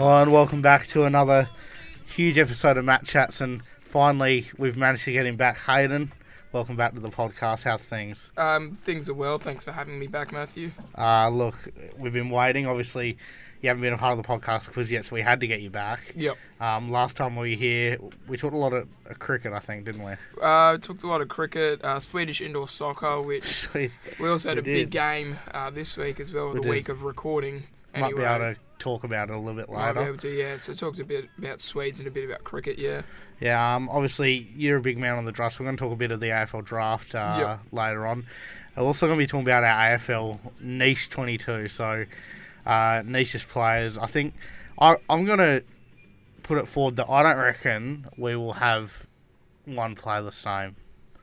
Hello and welcome back to another huge episode of Matt Chats, and finally we've managed to get him back. Hayden, welcome back to the podcast. How's things? Things are well. Thanks for having me back, Matthew. Look, we've been waiting. Obviously, you haven't been a part of the podcast quiz yet, so we had to get you back. Yep. Last time we were here, we talked a lot of cricket, I think, didn't we? Talked a lot of cricket, Swedish indoor soccer, which we also had a big game this week as well, week of recording. Might be able to talk about it a little bit later. Might be able to, yeah. So it talks a bit about Swedes and a bit about cricket, yeah. Yeah, obviously, you're a big man on the draft, so we're going to talk a bit of the AFL draft later on. We're also going to be talking about our AFL Niche 22, so niches players. I think I'm going to put it forward that I don't reckon we will have one player the same.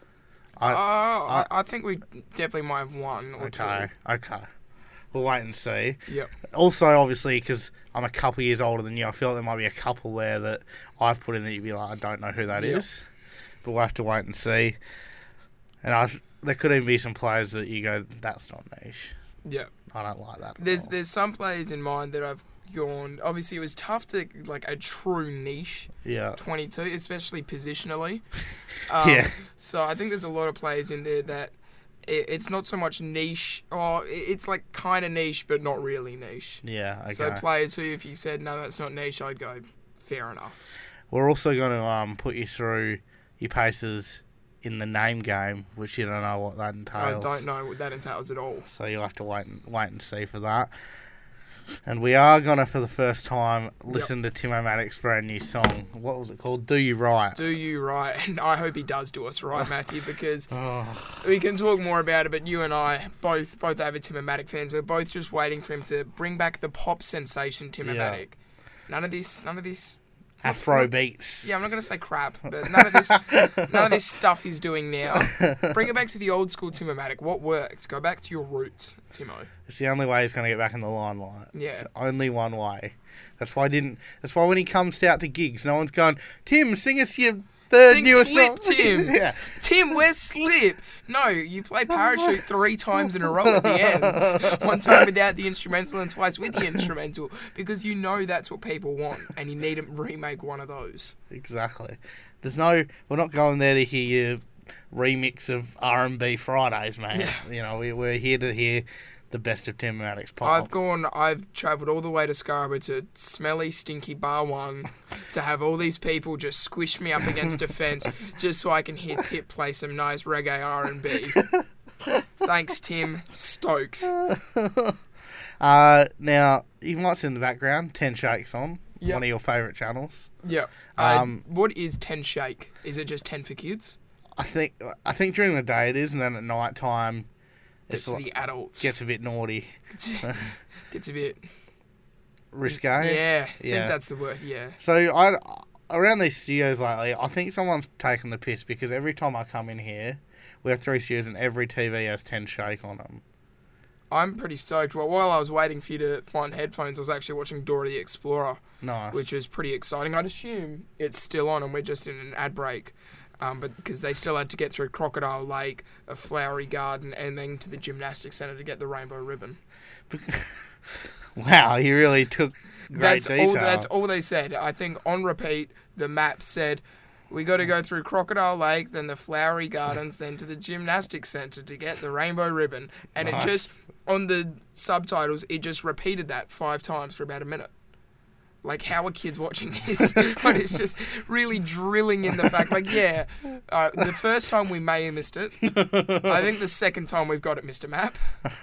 I think we definitely might have one or two. Okay. We'll wait and see. Yep. Also, obviously, because I'm a couple years older than you, I feel like there might be a couple there that I've put in that you'd be like, I don't know who that is. But we'll have to wait and see. And there could even be some players that you go, that's not niche. Yeah. I don't like that. There's some players in mind that I've gone. Obviously, it was tough to like a true niche. Yeah. 22, especially positionally. Yeah. So I think there's a lot of players in there that it's not so much niche, or it's like kind of niche, but not really niche. Yeah. Okay. So players who, if you said no, that's not niche, I'd go fair enough. We're also going to put you through your paces in the name game, which you don't know what that entails. I don't know what that entails at all. So you'll have to wait and see for that. And we are going to, for the first time, listen to Tim-O-Matic's brand new song. What was it called? Do You Right. Do You Right. And I hope he does do us right, Matthew, because we can talk more about it, but you and I, both avid Tim-O-Matic fans, we're both just waiting for him to bring back the pop sensation Tim-O-Matic. None of this Afro beats. Yeah, I'm not going to say crap, but none of this stuff he's doing now. Bring it back to the old school Tim-O-Matic. What worked? Go back to your roots, Timo. It's the only way he's going to get back in the limelight. Yeah. It's only one way. That's why when he comes out to gigs, no one's going, Tim, sing us your third newest Slip, song. Tim. Yeah. Tim, where's Slip? No, you play Parachute 3 times in a row at the ends. One time without the instrumental and twice with the instrumental, because you know that's what people want, and you need to remake one of those. Exactly. We're not going there to hear your remix of R&B Fridays, mate. Yeah. You know, we're here to hear the best of Tim-O-Matic's pop. I've travelled all the way to Scarborough to smelly, stinky Bar 1 to have all these people just squish me up against a fence just so I can hear Tip play some nice reggae R&B. Thanks, Tim. Stoked. Now, you might see in the background, 10 Shakes on, one of your favourite channels. Yeah. What is 10 Shake? Is it just 10 for kids? I think during the day it is, and then at night time it's for the adults. Gets a bit naughty. Gets a bit risque. Yeah, I think that's the word. Yeah. So around these studios lately, I think someone's taken the piss, because every time I come in here, we have 3 studios and every TV has 10 Shake on them. I'm pretty stoked. Well, while I was waiting for you to find headphones, I was actually watching Dora the Explorer. Nice. Which was pretty exciting. I'd assume it's still on and we're just in an ad break. But because they still had to get through Crocodile Lake, a flowery garden, and then to the gymnastics centre to get the rainbow ribbon. Wow, you really took great detail. That's all they said. I think on repeat, the map said, we got to go through Crocodile Lake, then the flowery gardens, then to the gymnastics centre to get the rainbow ribbon. And nice. It just, on the subtitles, it just repeated that 5 times for about a minute. Like, how are kids watching this? But it's just really drilling in the fact, the first time we may have missed it. I think the second time we've got it, Mr. Map.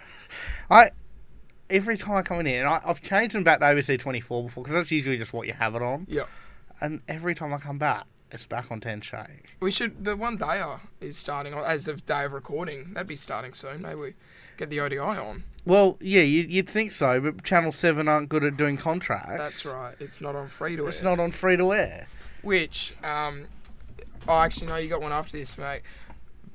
Every time I come in here, and I've changed them back to ABC 24 before, because that's usually just what you have it on. Yeah. And every time I come back, it's back on 10 Shake. The one dayer is starting, as of day of recording. That'd be starting soon. Maybe we get the ODI on. Well, yeah, you'd think so, but Channel 7 aren't good at doing contracts. That's right. It's not on free-to-air. It's not on free-to-air. Which, actually, no, you got one after this, mate.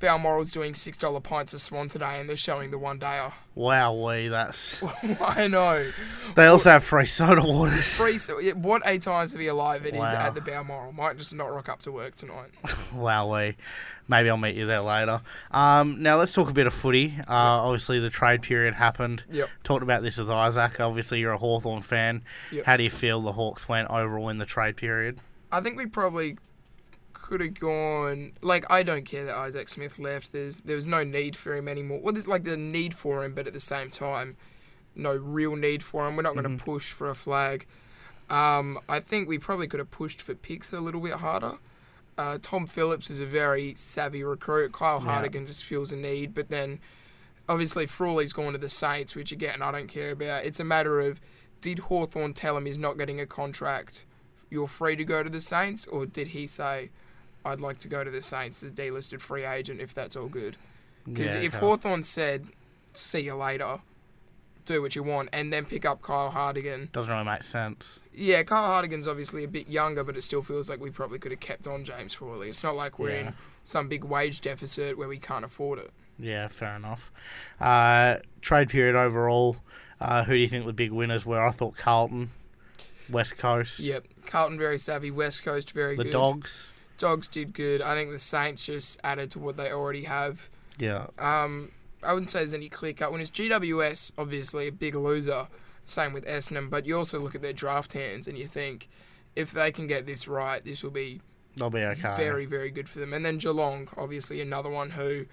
Balmoral's doing $6 pints of Swan today, and they're showing the one-dayer. Wowee, that's... I know. They also have free soda waters. What a time to be alive it is Wow. at the Balmoral. Might just not rock up to work tonight. Wowee. Maybe I'll meet you there later. Now let's talk a bit of footy. Obviously, the trade period happened. Yep. Talked about this with Isaac. Obviously, you're a Hawthorn fan. Yep. How do you feel the Hawks went overall in the trade period? I think we probably could have gone... Like, I don't care that Isaac Smith left. There was no need for him anymore. Well, there's like the need for him, but at the same time, no real need for him. We're not going to push for a flag. I think we probably could have pushed for picks a little bit harder. Tom Phillips is a very savvy recruit. Kyle Hartigan just feels a need. But then, obviously, Frawley's gone to the Saints, which, again, I don't care about. It's a matter of, did Hawthorn tell him he's not getting a contract, you're free to go to the Saints? Or did he say, I'd like to go to the Saints as delisted free agent if that's all good? Because if Hawthorn said, see you later, do what you want, and then pick up Kyle Hartigan. Doesn't really make sense. Yeah, Kyle Hartigan's obviously a bit younger, but it still feels like we probably could have kept on James Frawley. It's not like we're in some big wage deficit where we can't afford it. Yeah, fair enough. Trade period overall, who do you think the big winners were? I thought Carlton, West Coast. Yep, Carlton very savvy, West Coast very good. The Dogs. Dogs did good. I think the Saints just added to what they already have. Yeah. I wouldn't say there's any clear cut. When it's GWS, obviously a big loser. Same with Essendon, but you also look at their draft hands and you think, if they can get this right, this will be They'll be okay. very, very good for them. And then Geelong, obviously another one who,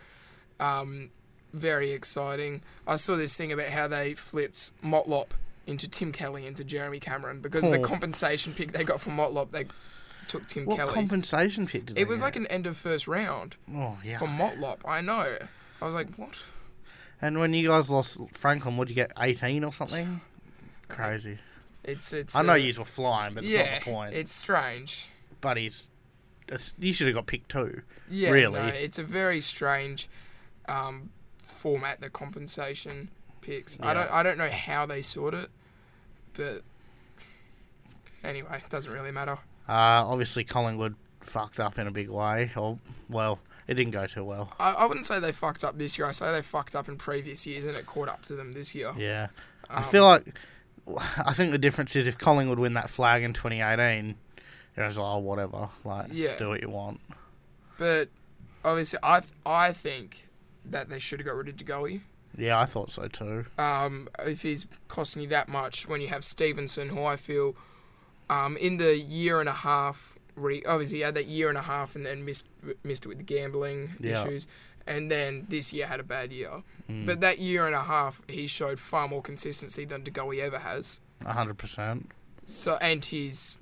very exciting. I saw this thing about how they flipped Motlop into Tim Kelly into Jeremy Cameron because the compensation pick they got from Motlop, they took Tim Kelly. What compensation pick did they It was get? like an end of first round yeah. for Motlop. I know. I was like, what? And when you guys lost Franklin, what'd you get, 18 or something? Crazy. It's. I know you were flying, but it's yeah, not the point. It's strange. But you should have got picked too. Yeah, really. No, it's a very strange format, the compensation picks. Yeah. I don't know how they sort it, but anyway, it doesn't really matter. Obviously, Collingwood fucked up in a big way. It didn't go too well. I wouldn't say they fucked up this year. I say they fucked up in previous years, and it caught up to them this year. Yeah. I think the difference is if Collingwood win that flag in 2018, it was like, whatever. Do what you want. But obviously, I think that they should have got rid of DeGoey. Yeah, I thought so too. If he's costing you that much, when you have Stevenson, who I feel in the year and a half, obviously he had that year and a half and then missed it with the gambling issues, and then this year had a bad year. But that year and a half, he showed far more consistency than DeGoey ever has. 100%. So, and he's,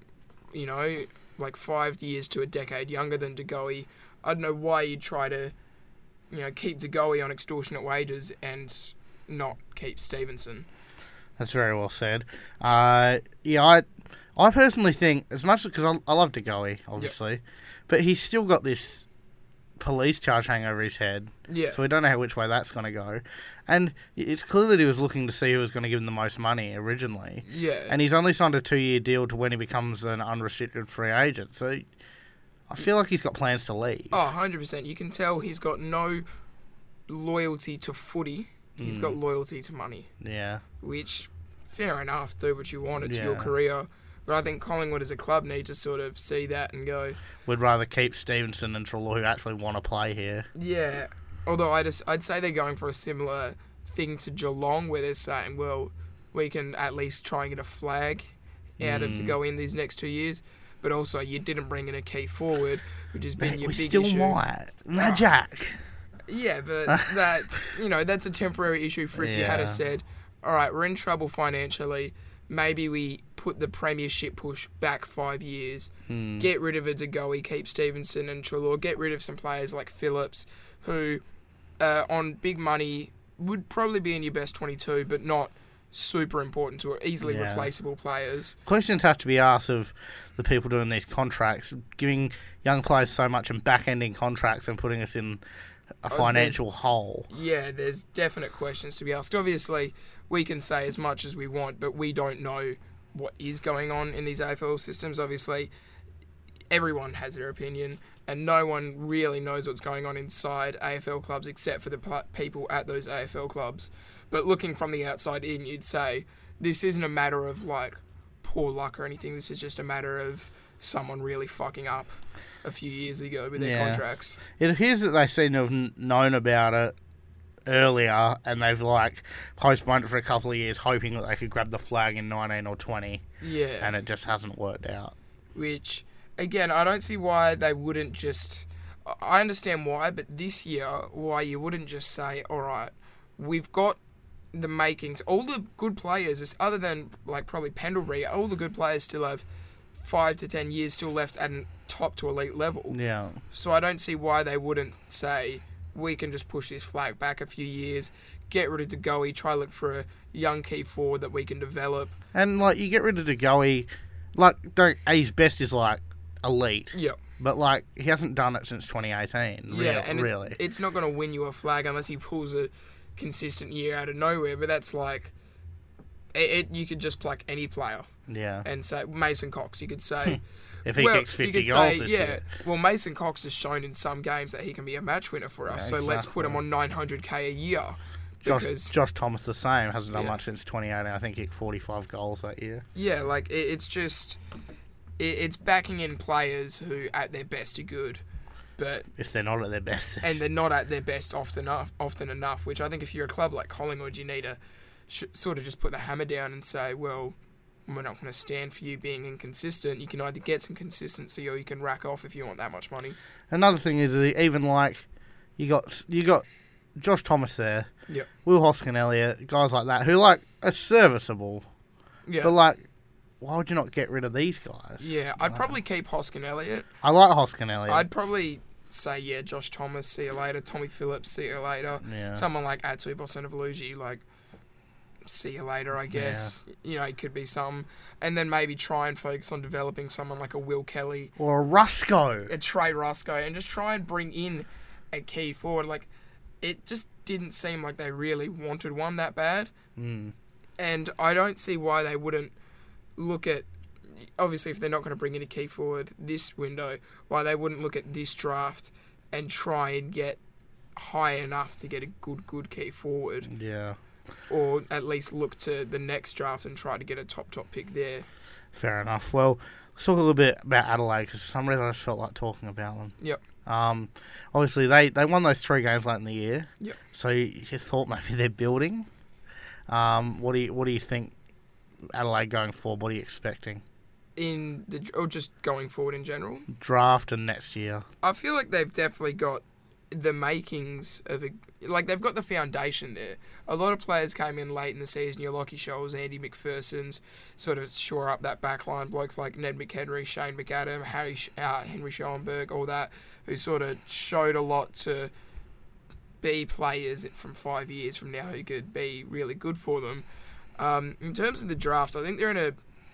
like 5 years to a decade younger than DeGoey. I don't know why you'd try to, keep DeGoey on extortionate wages and not keep Stevenson. That's very well said. I personally think, as much because I love DeGoey, obviously, but he's still got this police charge hanging over his head. Yeah. So we don't know which way that's going to go. And it's clear that he was looking to see who was going to give him the most money originally. Yeah. And he's only signed a 2-year deal to when he becomes an unrestricted free agent. So I feel like he's got plans to leave. Oh, 100%. You can tell he's got no loyalty to footy. He's got loyalty to money. Yeah. Which, fair enough, do what you want. It's your career. But I think Collingwood as a club need to sort of see that and go... We'd rather keep Stevenson and Treloar who actually want to play here. Yeah. Although I'd say they're going for a similar thing to Geelong where they're saying, well, we can at least try and get a flag out of to go in these next 2 years. But also, you didn't bring in a key forward, which has been your big issue. We still might. Jack. Yeah, but that's a temporary issue for if you had said, all right, we're in trouble financially. Maybe we put the premiership push back 5 years, get rid of a DeGoey, keep Stevenson and Treloar, get rid of some players like Phillips, who on big money would probably be in your best 22, but not super important to easily replaceable players. Questions have to be asked of the people doing these contracts, giving young players so much and back-ending contracts and putting us in a financial hole. Yeah, there's definite questions to be asked. Obviously, we can say as much as we want, but we don't know what is going on in these AFL systems. Obviously, everyone has their opinion, and no one really knows what's going on inside AFL clubs except for the people at those AFL clubs. But looking from the outside in, you'd say this isn't a matter of like poor luck or anything. This is just a matter of someone really fucking up a few years ago with their contracts. It appears that they seem to have known about it earlier, and they've like postponed it for a couple of years, hoping that they could grab the flag in 19 or 20. Yeah, and it just hasn't worked out. Which, again, I don't see why they wouldn't just. I understand why, but this year, why you wouldn't just say, all right, we've got the makings. All the good players, other than like probably Pendlebury, all the good players still have 5 to 10 years still left at a top to elite level. Yeah. So I don't see why they wouldn't say, we can just push this flag back a few years, get rid of De Goey, try to look for a young key forward that we can develop. And, like, you get rid of De Goey, like, his best is, like, elite. Yeah. But, like, he hasn't done it since 2018. Yeah, and really. It's not going to win you a flag unless he pulls a consistent year out of nowhere. But that's like, you could just pluck any player. Yeah. And say, Mason Cox, you could say. If he kicks 50 goals this year. Well, Mason Cox has shown in some games that he can be a match winner for us. So let's put him on 900k a year. Josh Thomas the same, hasn't done much since 2018. I think he kicked 45 goals that year. Yeah, like it's just it's backing in players who at their best are good, but if they're not at their best, and they're not at their best often enough. Which I think if you're a club like Collingwood, you need to sort of just put the hammer down and say, well, we're not going to stand for you being inconsistent. You can either get some consistency or you can rack off if you want that much money. Another thing is even like you got Josh Thomas there, yep. Will Hoskin-Elliott, guys like that who like are serviceable, but like, why would you not get rid of these guys? Yeah, I'd probably keep Hoskin-Elliott. I like Hoskin-Elliott. I'd probably say Josh Thomas, see you later. Tommy Phillips, see you later. Yeah. Someone like Atsu Bosanavolugi, like, see you later, I guess. Yeah. You know, it could be some. And then maybe try and focus on developing someone like a Will Kelly. Or a Rusco. A Trey Rusco. And just try and bring in a key forward. Like, it just didn't seem like they really wanted one that bad. Mm. And I don't see why they wouldn't look at, obviously if they're not going to bring in a key forward this window, why they wouldn't look at this draft and try and get high enough to get a good key forward. Yeah. Or at least look to the next draft and try to get a top pick there. Fair enough. Well, let's talk a little bit about Adelaide, because for some reason I just felt like talking about them. Yep. Obviously, they won those 3 games late in the year. Yep. So you thought maybe they're building. What do you think Adelaide going forward? What are you expecting? Or just going forward in general? Draft and next year. I feel like they've definitely got the makings of they've got the foundation there. A lot of players came in late in the season. Your Lockie Scholes, Andy McPherson's sort of shore up that back line. Blokes like Ned McHenry, Shane McAdam, Henry Schoenberg, all that, who sort of showed a lot to be players from 5 years from now who could be really good for them. In terms of the draft, I think they're in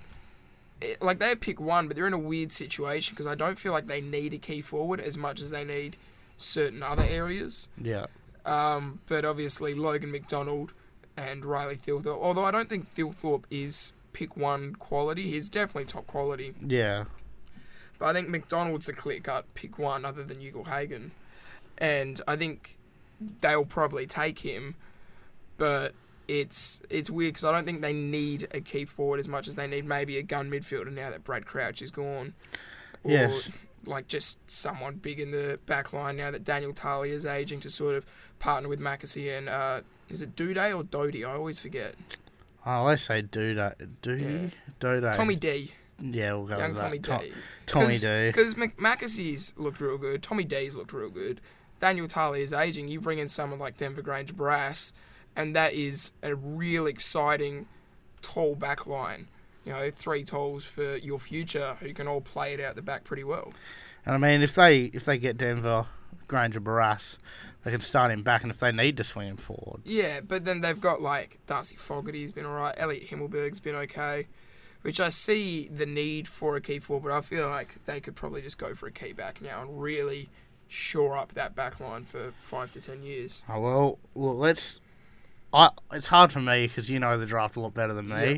they pick one, but they're in a weird situation because I don't feel like they need a key forward as much as they need certain other areas. Yeah. But obviously Logan McDonald and Riley Thilthorpe, although I don't think Thilthorpe is pick one quality, he's definitely top quality. Yeah. But I think McDonald's a clear-cut pick one other than Ugle-Hagan. And I think they'll probably take him, but it's weird because I don't think they need a key forward as much as they need maybe a gun midfielder now that Brad Crouch is gone. Or yes. Like just someone big in the back line now that Daniel Talia is aging to sort of partner with Mackesy and is it Duday or Doty? I always forget. Oh, let's say Duday. Doday. Tommy D. Yeah, we'll go Young with Tommy that. D. Tommy D. Because Mackesy's looked real good. Tommy D's looked real good. Daniel Talia is aging. You bring in someone like Denver Grange Brass, and that is a real exciting tall back line. 3 talls for your future who can all play it out the back pretty well. And I mean, if they get Denver, Granger, Barras, they can start him back, and if they need to swing him forward. Yeah, but then they've got like Darcy Fogarty's been alright, Elliot Himmelberg's been okay, which I see the need for a key forward, but I feel like they could probably just go for a key back now and really shore up that back line for 5 to 10 years. Oh, well, look, it's hard for me because you know the draft a lot better than me. Yeah.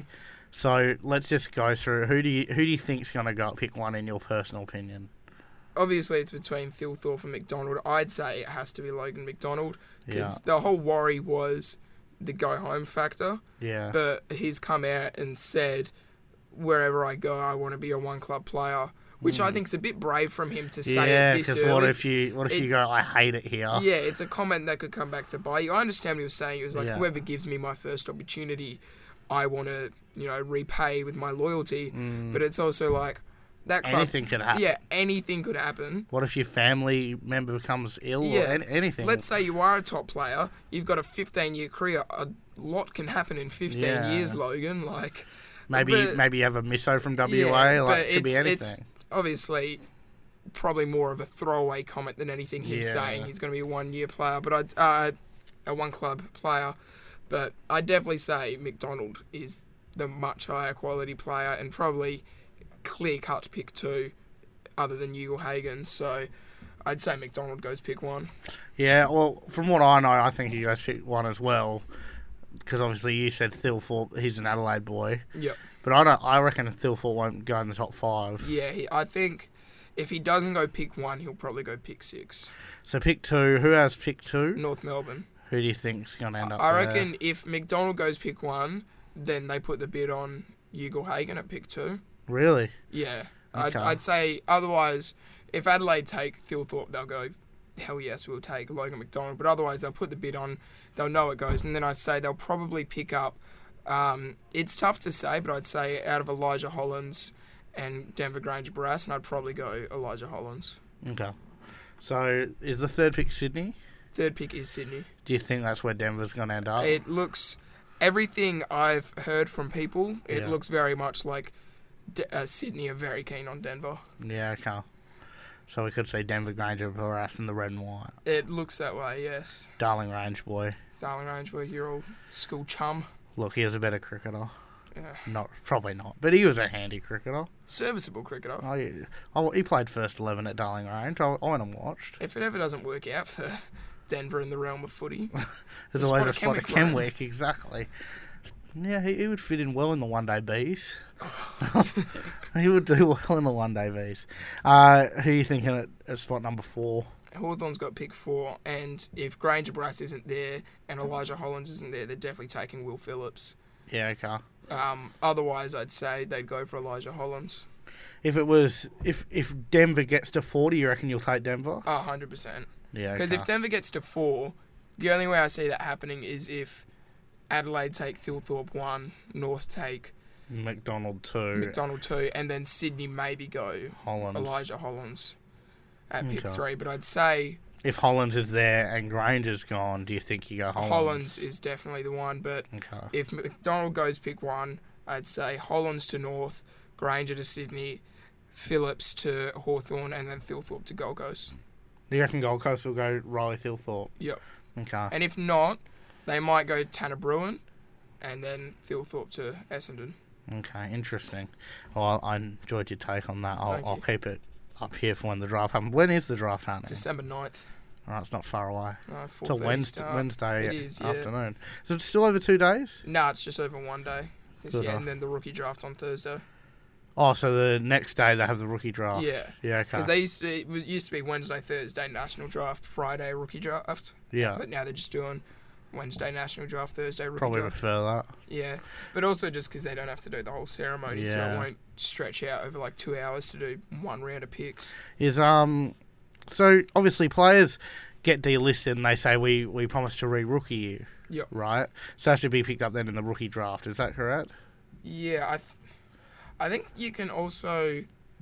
So let's just go through. Who do you think's going to go up pick one in your personal opinion? Obviously, it's between Thilthorpe and McDonald. I'd say it has to be Logan McDonald because Yeah. the whole worry was the go-home factor. Yeah. But he's come out and said, wherever I go, I want to be a one-club player, which I think is a bit brave from him to say Yeah, it this because early. what if you go, I hate it here? Yeah, it's a comment that could come back to bite you. I understand what he was saying. It was like, Yeah. whoever gives me my first opportunity, I want to, repay with my loyalty. But it's also like, that club... Anything could happen. Yeah, anything could happen. What if your family member becomes ill or anything? Let's say you are a top player, you've got a 15-year career. A lot can happen in 15 years, Logan. Like, maybe you have a misso from WA. yeah, Like, but it could be anything. It's obviously probably more of a throwaway comment than anything him saying he's going to be a one-year player, but a one-club player. But I'd definitely say McDonald is the much higher quality player and probably clear-cut pick 2 other than Ugle-Hagan. So I'd say McDonald goes pick 1. Yeah, well, from what I know, I think he goes pick 1 as well. Because obviously you said Thilthorpe, he's an Adelaide boy. Yep. But I reckon Thilthorpe won't go in the top 5. Yeah, I think if he doesn't go pick 1, he'll probably go pick 6. So pick 2, who has pick 2? North Melbourne. Who do you think's going to end up I there? reckon if McDonald goes pick 1, then they put the bid on Ugle-Hagan at pick 2. Really? Yeah. Okay. I'd say otherwise, if Adelaide take Thilthorpe, they'll go, hell yes, we'll take Logan McDonald. But otherwise, they'll put the bid on, they'll know it goes. And then I'd say they'll probably pick up, it's tough to say, but I'd say out of Elijah Hollands and Denver Granger Barras, and I'd probably go Elijah Hollands. Okay. So is the third pick Sydney? Third pick is Sydney. Do you think that's where Denver's going to end up? It looks, everything I've heard from people, it Yeah. looks very much like Sydney are very keen on Denver. Yeah, okay. So we could say Denver Granger Barras in the red and white. It looks that way, yes. Darling Range boy. Darling Rangeburg, your old school chum. Look, he was a better cricketer. Yeah. Probably not, but he was a handy cricketer. Serviceable cricketer. Oh, yeah. He played first 11 at Darling Range. I went and watched. If it ever doesn't work out for Denver in the realm of footy, There's always a spot Kenwick at Kenwick, exactly. Yeah, he would fit in well in the one-day Bs. He would do well in the one-day Bs. Who are you thinking at spot number 4? Hawthorn's got pick 4, and if Granger Brass isn't there and Elijah Hollands isn't there, they're definitely taking Will Phillips. Yeah, okay. Otherwise, I'd say they'd go for Elijah Hollands. If it was, if Denver gets to 40, you reckon you'll take Denver? 100%. Yeah, Because if Denver gets to 4, the only way I see that happening is if Adelaide take Thilthorpe 1, North take McDonald 2, McDonald 2, and then Sydney maybe go Hollands. Elijah Hollands at pick Okay. 3. But I'd say If Hollands is there and Granger's gone, do you think you go Hollands? Hollands is definitely the one. But Okay. if McDonald goes pick 1, I'd say Hollands to North, Granger to Sydney, Phillips to Hawthorn, and then Thilthorpe to Gold Coast. Do you reckon Gold Coast will go Riley Thilthorpe? Yep. Okay. And if not, they might go Tanner Bruin, and then Thilthorpe to Essendon. Okay, interesting. Well, I enjoyed your take on that. Thank I'll you. keep it up here for when the draft happens. When is the draft happening? December 9th. Alright, it's not far away. It's a 4:30 start. Wednesday It is, yeah. afternoon. So it's still over 2 days? No, it's just over one day. Good Yeah, enough. and then the rookie draft on Thursday. Oh, so the next day they have the rookie draft. Yeah. Yeah, Because okay. it used to be Wednesday, Thursday national draft, Friday rookie draft. Yeah, But now they're just doing Wednesday national draft, Thursday rookie probably draft. prefer that. Yeah, but also just because they don't have to do the whole ceremony, so Yeah. it won't stretch out over like 2 hours to do one round of picks. So obviously players get delisted and they say we promise to re-rookie you. Yep. Right? So that should be picked up then in the rookie draft, is that correct? Yeah, I think you can also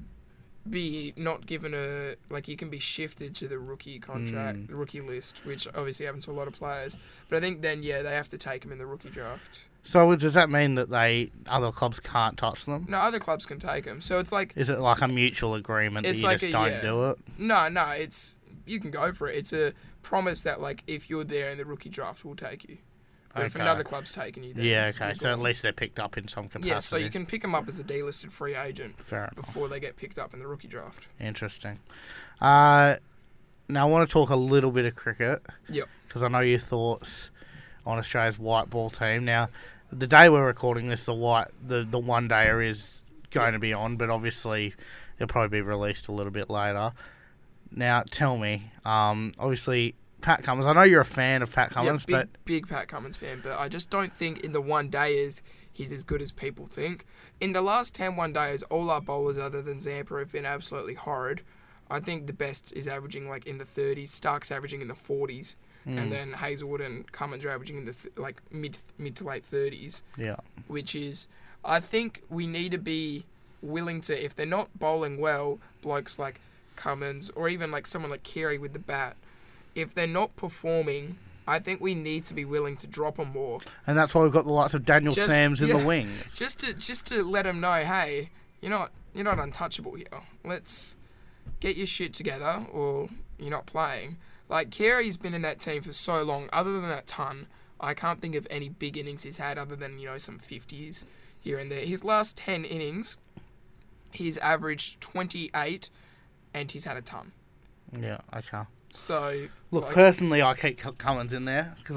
be not given you can be shifted to the rookie contract, the rookie list, which obviously happens to a lot of players. But I think then, they have to take them in the rookie draft. So does that mean that other clubs can't touch them? No, other clubs can take them. So it's like, Is it like a mutual agreement that It's you like just a- don't yeah. do it? no, it's, you can go for it. It's a promise that, like, if you're there in the rookie draft, we'll take you. But if Okay. another club's taking you, then Yeah, okay. you're So at gone. least they're picked up in some capacity. Yeah, so you can pick them up as a delisted free agent Fair enough. before they get picked up in the rookie draft. Interesting. Now I want to talk a little bit of cricket. Yep. Because I know your thoughts on Australia's white ball team. Now, the day we're recording this, the one dayer is going to be on, but obviously it'll probably be released a little bit later. Now, tell me, obviously Pat Cummins. I know you're a fan of Pat Cummins, but big Pat Cummins fan. But I just don't think in the one dayers he's as good as people think. In the last 10 one dayers, all our bowlers other than Zampa have been absolutely horrid. I think the best is averaging like in the 30s. Stark's averaging in the 40s. And then Hazelwood and Cummins are averaging in the mid to late 30s. Yeah. Which is, I think we need to be willing to, if they're not bowling well, blokes like Cummins or even like someone like Carey with the bat, if they're not performing, I think we need to be willing to drop them more. And that's why we've got the likes of Daniel Sams in the wings. Just to let them know, hey, you're not untouchable here. Let's get your shit together, or you're not playing. Like, Carey's been in that team for so long. Other than that ton, I can't think of any big innings he's had other than, some 50s here and there. His last 10 innings, he's averaged 28, and he's had a ton. Yeah, okay. So, look, personally, I keep Cummins in there because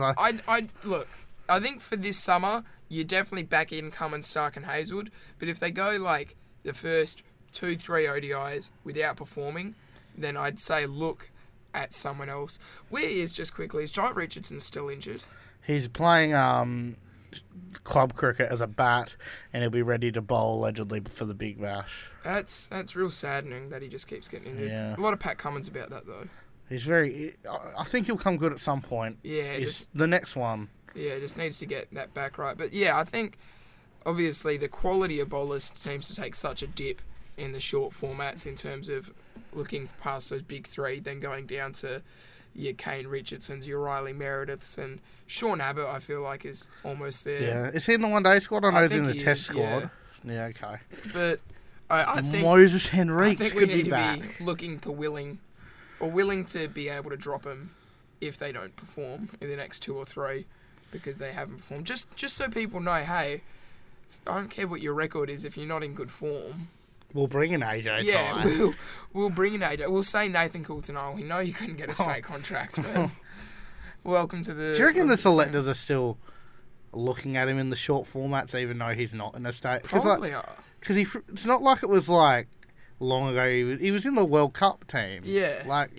I think for this summer, you definitely back in Cummins, Stark, and Hazelwood. But if they go like the first 2-3 ODIs without performing, then I'd say look at someone else. Where he is, just quickly, is Jhye Richardson still injured? He's playing club cricket as a bat, and he'll be ready to bowl allegedly for the Big Bash. That's real saddening that he just keeps getting injured. Yeah. A lot of Pat Cummins about that though. I think he'll come good at some point. Yeah, the next one. Yeah, just needs to get that back right. But yeah, I think obviously the quality of bowlers seems to take such a dip in the short formats in terms of looking past those big three, then going down to your Kane Richardsons, your Riley Merediths, and Sean Abbott, I feel like, is almost there. Yeah, is he in the one-day squad? I know he's in the test squad. Yeah, okay. But I think Moses Henriques we could need be back. To be looking to willing to be able to drop them if they don't perform in the next 2 or 3 because they haven't performed. Just so people know, hey, I don't care what your record is if you're not in good form. We'll bring in AJ. Yeah, we'll bring in AJ. We'll say Nathan Coulton. We know you couldn't get a straight contract, but welcome to the... Do you reckon the selectors are still looking at him in the short formats even though he's not in a state? Probably are. Because it's not like it was like long ago. He was in the World Cup team. Yeah.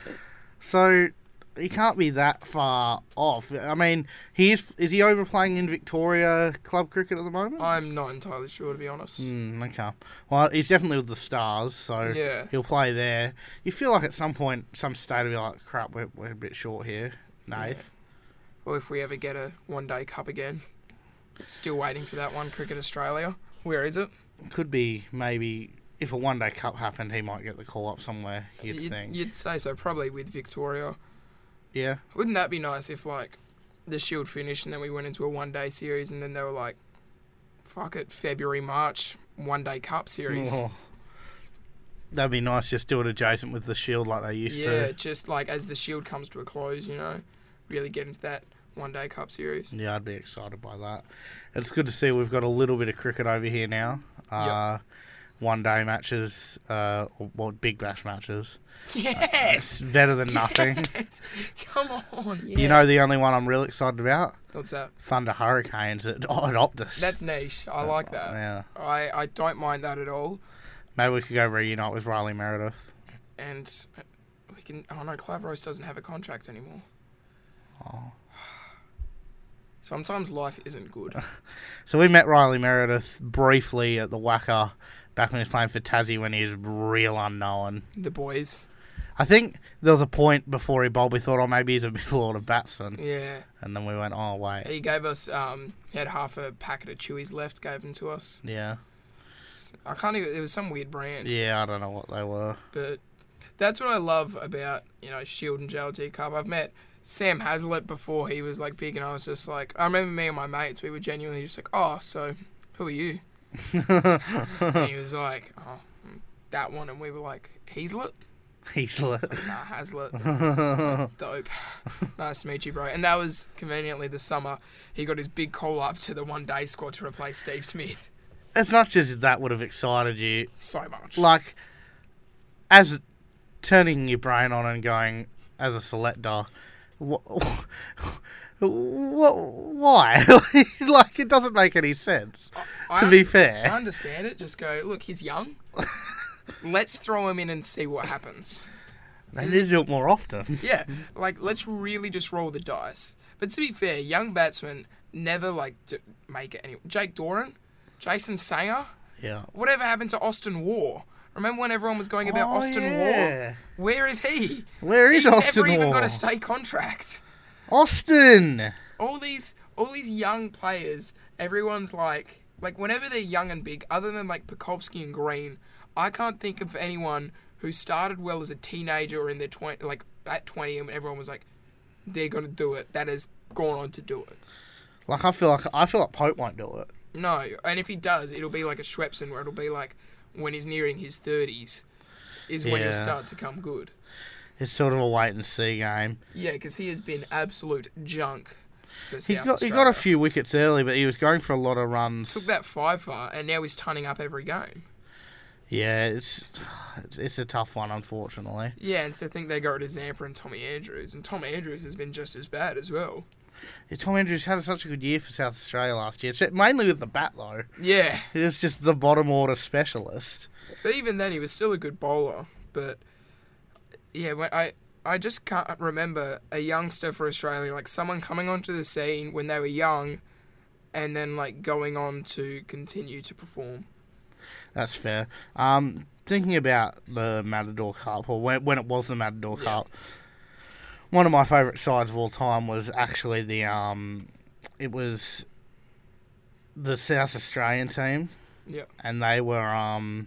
So he can't be that far off. I mean, is he overplaying in Victoria club cricket at the moment? I'm not entirely sure, to be honest. Okay. Well, he's definitely with the Stars, so yeah, he'll play there. You feel like at some point, some state will be like, crap, we're a bit short here, Nath. Yeah. Well, if we ever get a one-day cup again. Still waiting for that one, Cricket Australia. Where is it? Could be, maybe, if a one-day cup happened, he might get the call up somewhere, you'd think. You'd say so, probably with Victoria. Yeah. Wouldn't that be nice if, the Shield finished and then we went into a one-day series and then they were like, fuck it, February, March, one-day cup series. Oh. That'd be nice, just do it adjacent with the Shield like they used to. Yeah, just as the Shield comes to a close, really get into that one-day cup series. Yeah, I'd be excited by that. It's good to see we've got a little bit of cricket over here now. Yep. One-day matches, Big Bash matches. Yes! It's better than nothing. Yes. Come on, yes. You know the only one I'm real excited about? What's that? Thunder Hurricanes at Optus. That's niche. I like that. Yeah. I don't mind that at all. Maybe we could go reunite with Riley Meredith. And we can... Oh, no, Clavros doesn't have a contract anymore. Oh. Sometimes life isn't good. So we met Riley Meredith briefly at the Wacker back when he was playing for Tassie when he was real unknown. The boys. I think there was a point before he bowled we thought, maybe he's a middle-order batsman. Yeah. And then we went, oh, wait. He gave us, he had half a packet of Chewies left, gave them to us. Yeah. I can't even, it was some weird brand. Yeah, I don't know what they were. But that's what I love about, Shield and JLT Cup. I've met Sam Hazlitt before he was, big, and I was just I remember me and my mates, we were genuinely just oh, so, who are you? And he was like, oh, that one, and we were like, Hazlitt? Hazlitt. Nah, Hazlitt. Dope. Nice to meet you, bro. And that was conveniently the summer he got his big call up to the one-day squad to replace Steve Smith. As much as that would have excited you. So much. As turning your brain on and going, as a selector, What? Why? Like, it doesn't make any sense. To be fair, I understand it. Just go, look, he's young. Let's throw him in and see what happens. they need to do it more often. Yeah, like, let's really just roll the dice. But to be fair, young batsmen never, like, make it any... Jake Doran, Jason Sanger, Yeah. whatever happened to Austin Waugh? Remember when everyone was going about Austin Waugh? Where is he? Where is Austin He never even got Waugh? a state contract. Austin! All these young players, everyone's like whenever they're young and big, other than like Pekowski and Green, I can't think of anyone who started well as a teenager or in their 20, like at 20, and everyone was like, they're gonna do it. That has gone on to do it. Like, I feel like Pope won't do it. No, and if he does, it'll be like a Schwepson, where it'll be like when he's nearing his 30s, is when he'll Yeah. start to come good. It's sort of a wait and see game. Yeah, because he has been absolute junk for He South got Australia. a few wickets early, but he was going for a lot of runs. Took that 5 far, and now he's turning up every game. Yeah, it's a tough one, unfortunately. Yeah, and to think they go to Zampa and Tommy Andrews, and Tom Andrews has been just as bad as well. Yeah, Tom Andrews had such a good year for South Australia last year, mainly with the bat though. Yeah, He was just the bottom order specialist. but even then he was still a good bowler. But yeah, when I just can't remember a youngster for Australia, like someone coming onto the scene when they were young, and then like going on to continue to perform. That's fair. Thinking about the Matador Cup, or when it was the Matador Yeah. Cup, one of my favourite sides of all time was actually the South Australian team, Yeah. and they were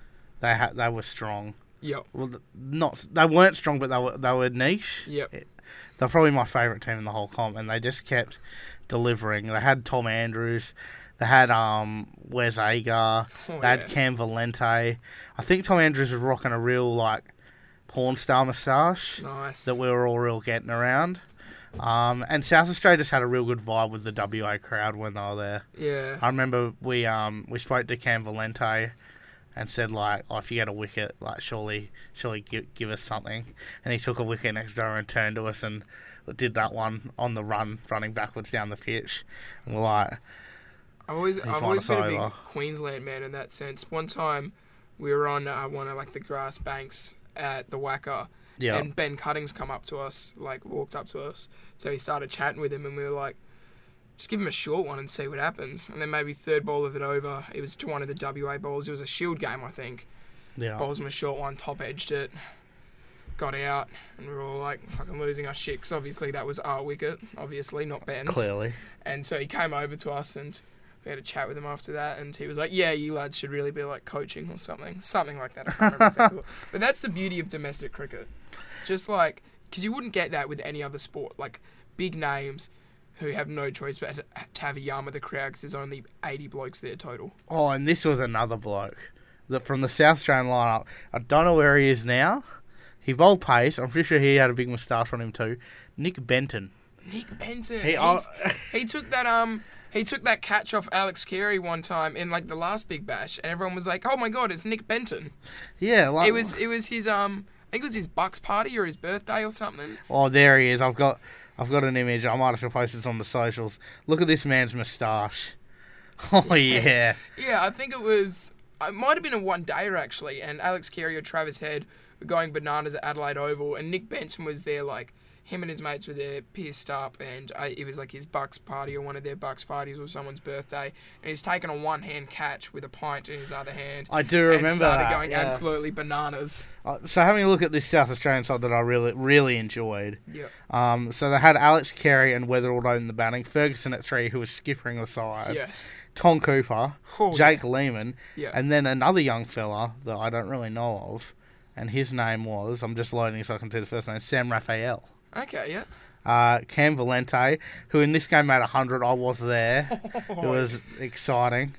they were strong. Yep. Well, they weren't strong, but they were niche. Yep. They're probably my favourite team in the whole comp, and they just kept delivering. They had Tom Andrews, they had Wes Agar, Oh, they had yeah. Cam Valente. I think Tom Andrews was rocking a real like porn star moustache Nice. that we were all real getting around. And South Australia just had a real good vibe with the WA crowd when they were there. Yeah. I remember we spoke to Cam Valente and said like, oh, if you get a wicket, like surely give us something. And he took a wicket next door and turned to us and did that one on the run, running backwards down the pitch. And we're like, I've always won us been a big over. Queensland man in that sense. One time we were on one of like the grass banks at the Wacker, yeah, and Ben Cuttings come up to us, like walked up to us. So he started chatting with him, and we were like, just give him a short one and see what happens. And then maybe third ball of it over, it was to one of the WA bowlers. It was a Shield game, I think. yeah. Bowls him a short one, top edged it, got out, and we were all like fucking losing our shit, 'cause obviously that was our wicket, obviously, not Ben's. Clearly. And so he came over to us and we had a chat with him after that, and he was like, yeah, you lads should really be like coaching or something like that. I can't remember exactly what. But that's the beauty of domestic cricket. Just like, because you wouldn't get that with any other sport. Like, big names who have no choice but to have a yarn with the crowd because there's only 80 blokes there total. Oh, and this was another bloke from the South Australian lineup. I don't know where he is now. He bowled pace. I'm pretty sure he had a big moustache on him too. Nick Benton. Nick Benton. He He took that catch off Alex Carey one time in like the last Big Bash, and everyone was like, "Oh my god, it's Nick Benton." yeah, like It was his I think it was his Bucks party or his birthday or something. Oh, there he is. I've got an image. I might have to post this on the socials. Look at this man's moustache. Oh yeah. Yeah, I think it might have been a one-dayer actually, and Alex Carey or Travis Head were going bananas at Adelaide Oval, and Nick Benton was there, like, him and his mates were there, pissed up, and it was like his Bucks party or one of their Bucks parties or someone's birthday, and he's taken a one-hand catch with a pint in his other hand. I do remember and started that, going yeah. absolutely bananas. So having a look at this South Australian side that I really enjoyed. Yeah. So they had Alex Carey and Weatherall in the batting, Ferguson at 3, who was skippering the side, Yes. Tom Cooper, Oh, Jake Lehman, Yeah. and then another young fella that I don't really know of, and his name was, I'm just loading so I can see the first name, Sam Raphael. Okay, yeah. Cam Valente, who in this game made 100. I was there. It was exciting.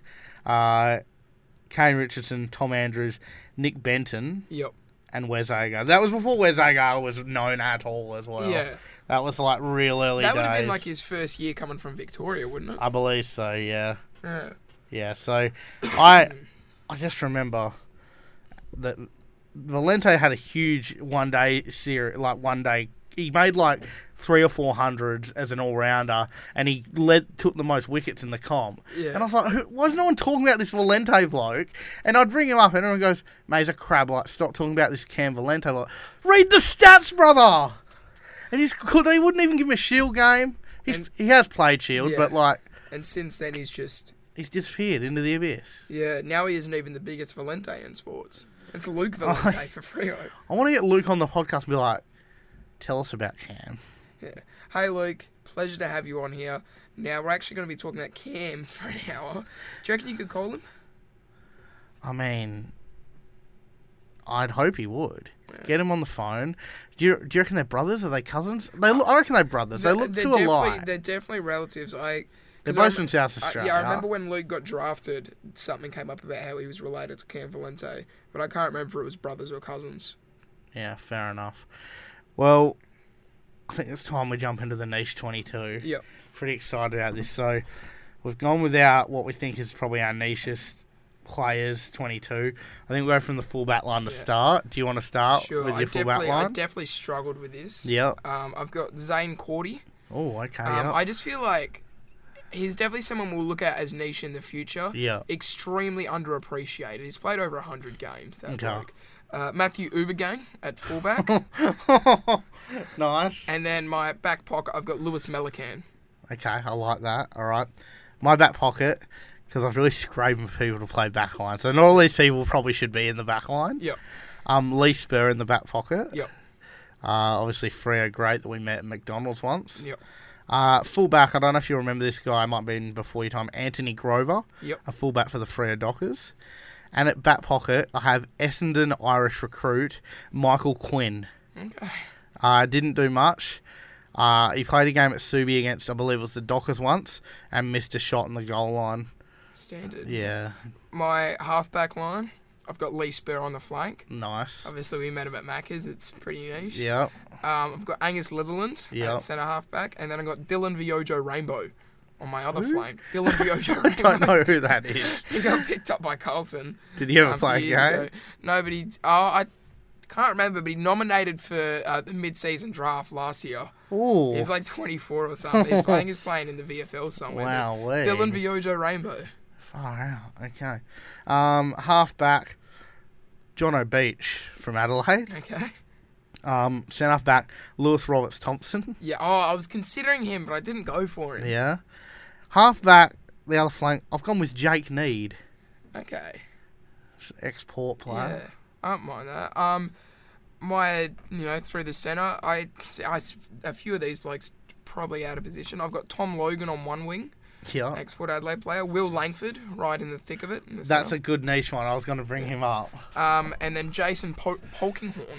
Kane Richardson, Tom Andrews, Nick Benton, Yep. and Wes Agar. That was before Wes Agar was known at all as well. Yeah. That was like real early days. That would have been like his first year coming from Victoria, wouldn't it? I believe so, yeah. Yeah. Yeah, so I just remember that Valente had a huge one day. He made like 3 or 400s as an all-rounder, and he took the most wickets in the comp. Yeah. And I was like, why is no one talking about this Valente bloke? And I'd bring him up, and everyone goes, mate, he's a crab. Like, stop talking about this Cam Valente. Like, read the stats, brother! And they wouldn't even give him a Shield game. He has played Shield, Yeah. but, like... And since then, he's disappeared into the abyss. Yeah, now he isn't even the biggest Valente in sports. It's Luke Valente for Freo. I want to get Luke on the podcast and be like, tell us about Cam. Yeah. Hey, Luke. Pleasure to have you on here. Now, we're actually going to be talking about Cam for an hour. Do you reckon you could call him? I mean, I'd hope he would. Yeah. Get him on the phone. Do you reckon they're brothers? Are they cousins? I reckon they're brothers. They look too alike. They're definitely relatives. They're both from South Australia. I remember when Luke got drafted, something came up about how he was related to Cam Valente, but I can't remember if it was brothers or cousins. Yeah, fair enough. Well, I think it's time we jump into the niche 22. Yep. Pretty excited about this. So we've gone with what we think is probably our nichest players, 22. I think we'll go from the fullback line to start. Do you want to start with your fullback line? I definitely struggled with this. Yep. I've got Zane Cordy. Oh, okay. I just feel like he's definitely someone we'll look at as niche in the future. Yeah. Extremely underappreciated. He's played over 100 games, that bloke. Okay. Matthew Ubergang at fullback. Nice. And then my back pocket, I've got Lewis Melican. Okay, I like that. All right. My back pocket, because I've really scraping for people to play back line. So not all these people probably should be in the back line. Yep. Lee Spur in the back pocket. Yep. Obviously, Freo Great that we met at McDonald's once. Yep. Fullback, I don't know if you remember this guy, might have been before your time, Anthony Grover. Yep. A fullback for the Freo Dockers. And at back pocket, I have Essendon Irish recruit Michael Quinn. Okay. Didn't do much. He played a game at Subi against, I believe it was the Dockers once, and missed a shot in the goal line. Standard. Yeah. My halfback line, I've got Lee Spur on the flank. Nice. Obviously, we met him at Macca's. It's pretty niche. Yeah. I've got Angus Litherland at centre halfback, and then I've got Dylan Viojo Rainbow on my other flank. Dylan Viojo Rainbow. I don't know who that is. He got picked up by Carlton. Did he ever play a game? Ago. No, but I can't remember, but he nominated for the mid-season draft last year. Ooh. He's like 24 or something. He's playing in the VFL somewhere. Wow. Dylan Viojo Rainbow. Far out. Okay. Halfback, Jono Beach from Adelaide. Okay. Centre half back, Lewis Roberts Thompson. Yeah, I was considering him, but I didn't go for him. Yeah. Half back, the other flank, I've gone with Jake Need. Okay. Ex-Port player. Yeah, I don't mind that. Through the centre, a few of these blokes probably out of position. I've got Tom Logan on one wing. Yeah. Ex-Port Adelaide player. Will Langford, right in the thick of it. That's a good niche one. I was going to bring him up. And then Jason Polkinghorne.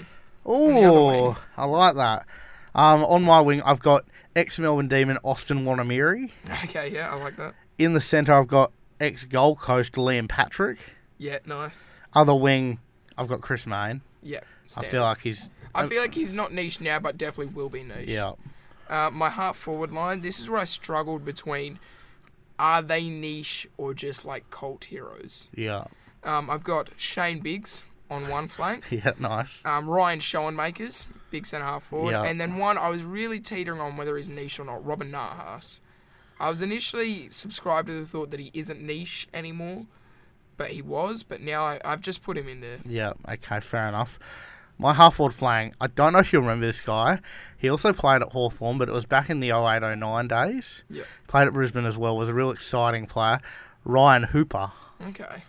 Oh, I like that. On my wing, I've got ex-Melbourne Demon Austin Wanamiri. Okay, yeah, I like that. In the centre, I've got ex-Gold Coast Liam Patrick. Yeah, nice. Other wing, I've got Chris Mayne. Yeah, standard. I feel like he's not niche now, but definitely will be niche. Yeah. My half forward line, this is where I struggled between are they niche or just like cult heroes? Yeah. I've got Shane Biggs on one flank. Yeah, nice. Ryan Schoenmakers, big centre half forward. Yeah. And then one I was really teetering on whether he's niche or not, Robin Nahas. I was initially subscribed to the thought that he isn't niche anymore, but he was. But now I've just put him in there. Yeah, okay, fair enough. My half-forward flank, I don't know if you remember this guy. He also played at Hawthorn, but it was back in the 08-09 days. Yeah. Played at Brisbane as well, was a real exciting player. Ryan Hooper. Okay.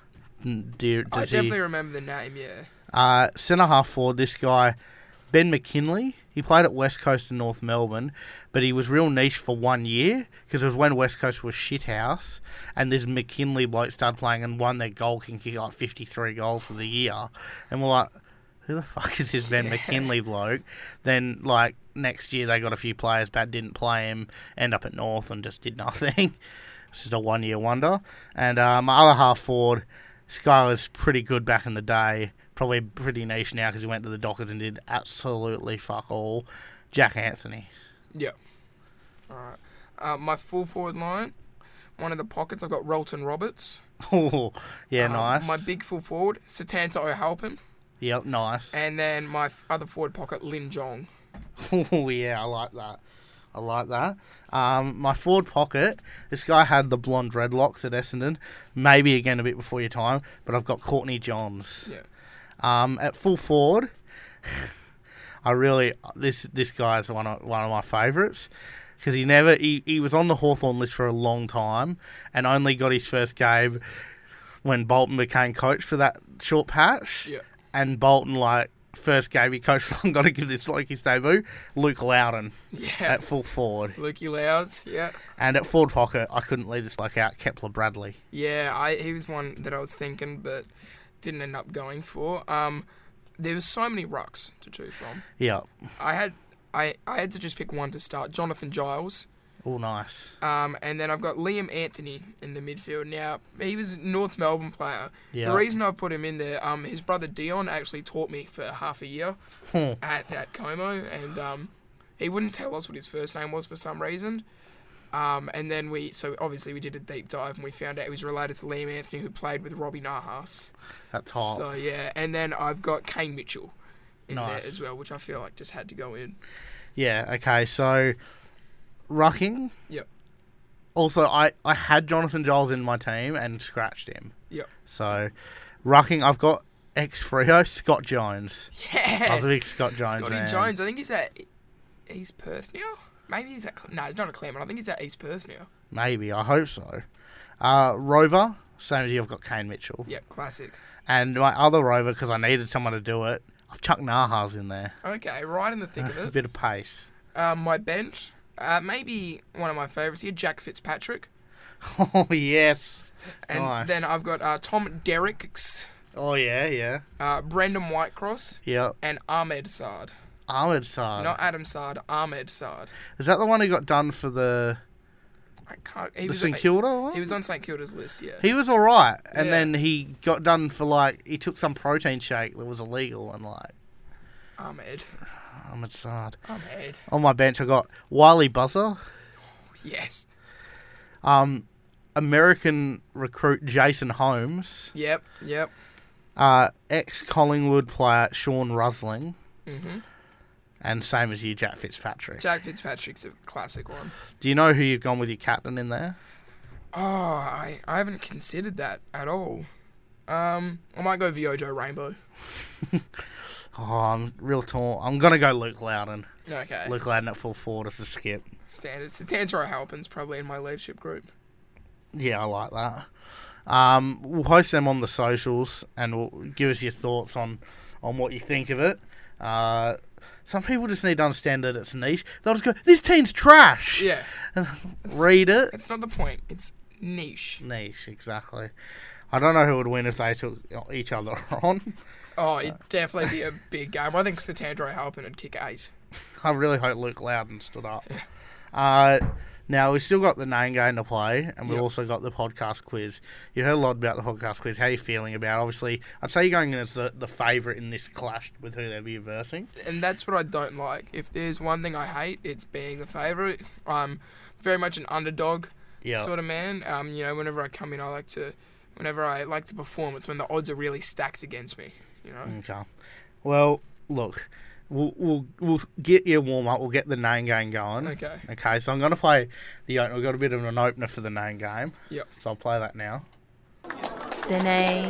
I definitely remember the name, yeah. Centre half-forward, this guy, Ben McKinley. He played at West Coast and North Melbourne, but he was real niche for 1 year because it was when West Coast was shithouse, and this McKinley bloke started playing and won their goal king, kick like 53 goals for the year. And we're like, who the fuck is this Ben McKinley bloke? Then, like, next year they got a few players back, didn't play him, end up at North and just did nothing. It's just a 1 year wonder. And my other half forward, Skylar's pretty good back in the day. Probably pretty niche now because he went to the Dockers and did absolutely fuck all. Jack Anthony. Yeah. All right. My full forward line, one of the pockets, I've got Rolton Roberts. Oh, yeah, nice. My big full forward, Satanta O'Halpin. Yep, nice. And then my other forward pocket, Lin Jong. Oh, yeah, I like that. I like that. My forward pocket, this guy had the blonde dreadlocks at Essendon. Maybe again a bit before your time, but I've got Courtney Johns. Yeah. At full forward, this guy is one of my favourites because he was on the Hawthorn list for a long time and only got his first game when Bolton became coach for that short patch. Yeah. And Bolton, first game he coached, I'm going to give this bloke his debut, Luke Loudon. Yeah. At full forward. Lukey Louds, yeah. And at forward pocket, I couldn't leave this bloke out, Kepler Bradley. Yeah, he was one that I was thinking, but didn't end up going for. There was so many rucks to choose from. Yeah. I had to just pick one to start. Jonathan Giles. Oh, nice. And then I've got Liam Anthony in the midfield. Now, he was a North Melbourne player. Yeah. The reason I put him in there, his brother Dion actually taught me for half a year at Como, and he wouldn't tell us what his first name was for some reason. And then so obviously we did a deep dive and we found out he was related to Liam Anthony, who played with Robbie Nahas. That's hot. So, yeah. And then I've got Kane Mitchell in Nice. there as well, which I feel like just had to go in. Yeah, okay, so rucking. Yep. Also, I had Jonathan Giles in my team and scratched him. Yep. So, rucking, I've got ex-Freo, Scott Jones. Yes! I was a big Scott Jones Scotty man. Jones. I think he's at East Perth now. Maybe he's at... No, he's not at Claremont. I think he's at East Perth now. Maybe, I hope so. Rover, same as you, I've got Kane Mitchell. Yep, classic. And my other rover, because I needed someone to do it, I've chucked Nahas in there. Okay, right in the thick of A it. bit of pace. My bench, maybe one of my favourites here, Jack Fitzpatrick. Oh, yes. And Nice. then I've got Tom Derricks, Oh, yeah. Brendan Whitecross, Yep. and Ahmed Saad. Ahmed Saad. Not Adam Saad, Ahmed Saad. Is that the one who got done for the I can't... He the was St Kilda one? He was on St Kilda's list, yeah. He was alright. And Yeah. then he got done for he took some protein shake that was illegal and Ahmed. Ahmed Saad. Ahmed. On my bench I got Wiley Buzzer. Yes. American recruit Jason Holmes. Yep. Ex-Collingwood player Sean Rusling. Mm-hmm. And same as you, Jack Fitzpatrick. Jack Fitzpatrick's a classic one. Do you know who you've gone with your captain in there? Oh, I haven't considered that at all. I might go Viojo Rainbow. Oh, I'm real torn. I'm going to go Luke Loudon. Okay. Luke Loudon at full forward as a skip. Standard. Satantara Halpin's probably in my leadership group. Yeah, I like that. We'll post them on the socials and we'll give us your thoughts on what you think of it. Some people just need to understand that it's niche. They'll just go, this team's trash. Yeah. And read it. That's not the point. It's niche. Niche, exactly. I don't know who would win if they took each other on. Oh, it'd definitely be a big game. I think Satantara Halpin would kick 8. I really hope Luke Loudon stood up. Now, we've still got the name game to play, and we've Yep. also got the podcast quiz. You heard a lot about the podcast quiz. How are you feeling about it? Obviously, I'd say you're going in as the favourite in this clash with whoever you're versing. And that's what I don't like. If there's one thing I hate, it's being the favourite. I'm very much an underdog Yeah. sort of man. Whenever I come in, whenever I like to perform, it's when the odds are really stacked against me. You know. Okay. Well, look, we'll get your warm up. We'll get the name game going. Okay. Okay. So I'm going to play the opener. We've got a bit of an opener for the name game. Yep. So I'll play that now. The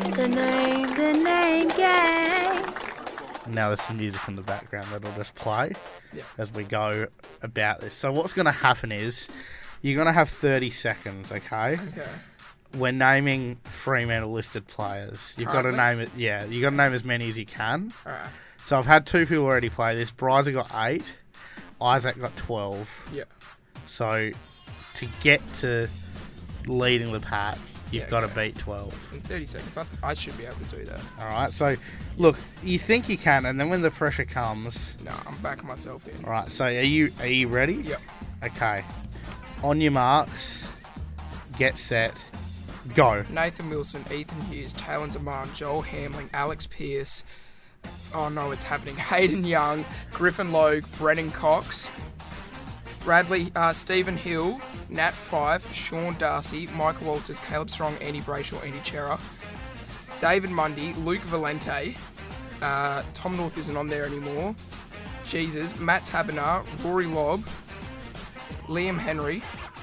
name game. Now there's some music in the background that'll just play Yeah. as we go about this. So what's going to happen is you're going to have 30 seconds. Okay. Okay. We're naming Fremantle listed players. You've got to Currently? name it. Yeah, you got to name as many as you can. All right. So I've had 2 people already play this. Bryza got 8. Isaac got 12. Yeah. So to get to leading the pack, you've Yeah, got to okay. beat 12. In 30 seconds, I should be able to do that. All right. So look, you think you can, and then when the pressure comes, No, I'm backing myself in. all right. So are you ready? Yep. Okay. On your marks, get set, go. Nathan Wilson, Ethan Hughes, Taylor Demand, Joel Hamling, Alex Pearce. Oh no, it's happening. Hayden Young, Griffin Logue, Brennan Cox, Bradley, Stephen Hill, Nat Fife, Sean Darcy, Michael Walters, Caleb Strong, Andy Brayshaw, Andy Chera, David Mundy, Luke Valente. Tom North isn't on there anymore. Jesus, Matt Taberner, Rory Lobb, Liam Henry.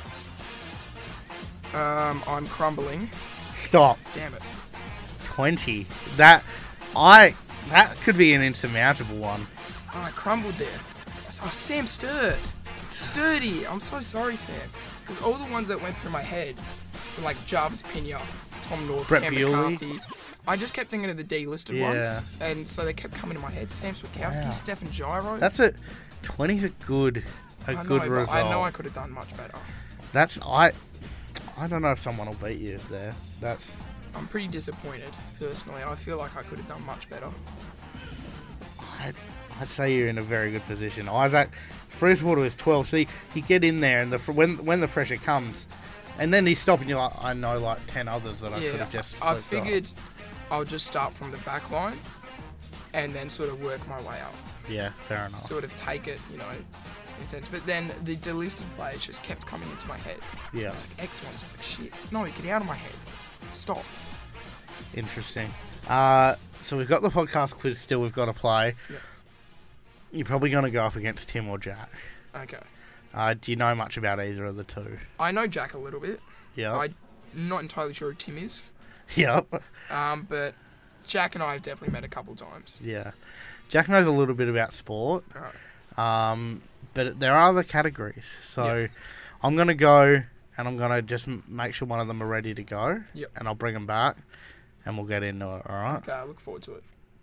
I'm crumbling. Stop. Damn it. 20. That could be an insurmountable one. Oh, I crumbled there. Oh, Sam Sturt. Sturdy. I'm so sorry, Sam. Because all the ones that went through my head were like Jarvis Pena, Tom North, Brett Cam Bewley. McCarthy. I just kept thinking of the D-listed Yeah. ones. And so they kept coming to my head. Sam Swikowski, Wow. Stefan Gyro. That's a 20's a good I good know, result. but I know I could have done much better. That's I don't know if someone will beat you there. That's I'm pretty disappointed, personally. I feel like I could have done much better. I'd say you're in a very good position. Isaac Freezewater is 12. See, you get in there, and when the pressure comes, and then he's stopping you. Like, I know like 10 others that I could have just. I flipped off. figured I'll just start from the back line and then sort of work my way up. Yeah, fair enough. Sort of take it, in a sense. But then the delisted players just kept coming into my head. Yeah, Like X ones, I was like, shit, no, get out of my head. Stop. interesting. So we've got the podcast quiz still. We've got to play. Yeah. You're probably going to go up against Tim or Jack. Okay. Do you know much about either of the two? I know Jack a little bit. Yeah. I'm not entirely sure who Tim is. Yep. But Jack and I have definitely met a couple times. Yeah. Jack knows a little bit about sport. Alright. But there are other categories. So Yep. I'm going to go and I'm going to just make sure one of them are ready to go. Yep. And I'll bring them back and we'll get into it, all right? Okay, I look forward to it.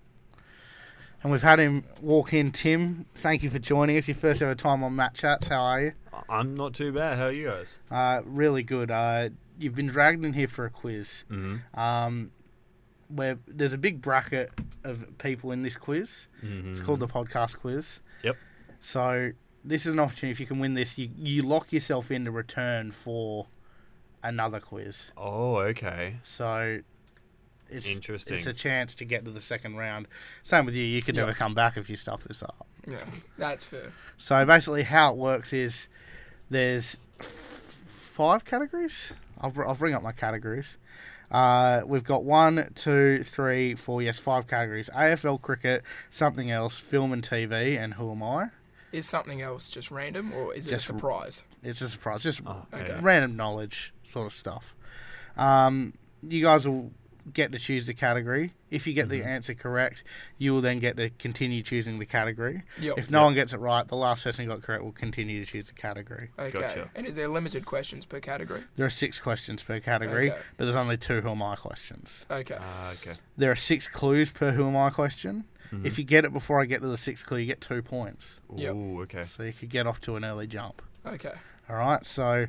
And we've had him walk in. Tim, thank you for joining us. Your first ever time on Matt Chats. How are you? I'm not too bad. How are you guys? Really good. You've been dragged in here for a quiz. Mm-hmm. Where there's a big bracket of people in this quiz. Mm-hmm. It's called the podcast quiz. Yep. So this is an opportunity. If you can win this, you lock yourself in to return for another quiz. Oh, okay. So it's Interesting. It's a chance to get to the second round. Same with you. You could Yep. never come back if you stuff this up. Yeah, that's fair. So basically, how it works is there's 5 categories. I'll bring up my categories. We've got 1, 2, 3, 4, yes, 5 categories. AFL cricket, something else, film and TV, and who am I? Is something else just random, or is it Just a surprise? It's a surprise, just Oh, Okay. random knowledge sort of stuff. You guys will get to choose the category. If you get the answer correct, you will then get to continue choosing the category. Yep. If no one gets it right, the last person who got correct will continue to choose the category. Okay. Gotcha. And is there limited questions per category? There are 6 questions per category, Okay. but there's only 2 who am I questions. Okay. Okay. There are 6 clues per who am I question. Mhm. If you get it before I get to the 6th clue, you get 2 points. Yep. Ooh, okay. So you could get off to an early jump. Okay. All right, so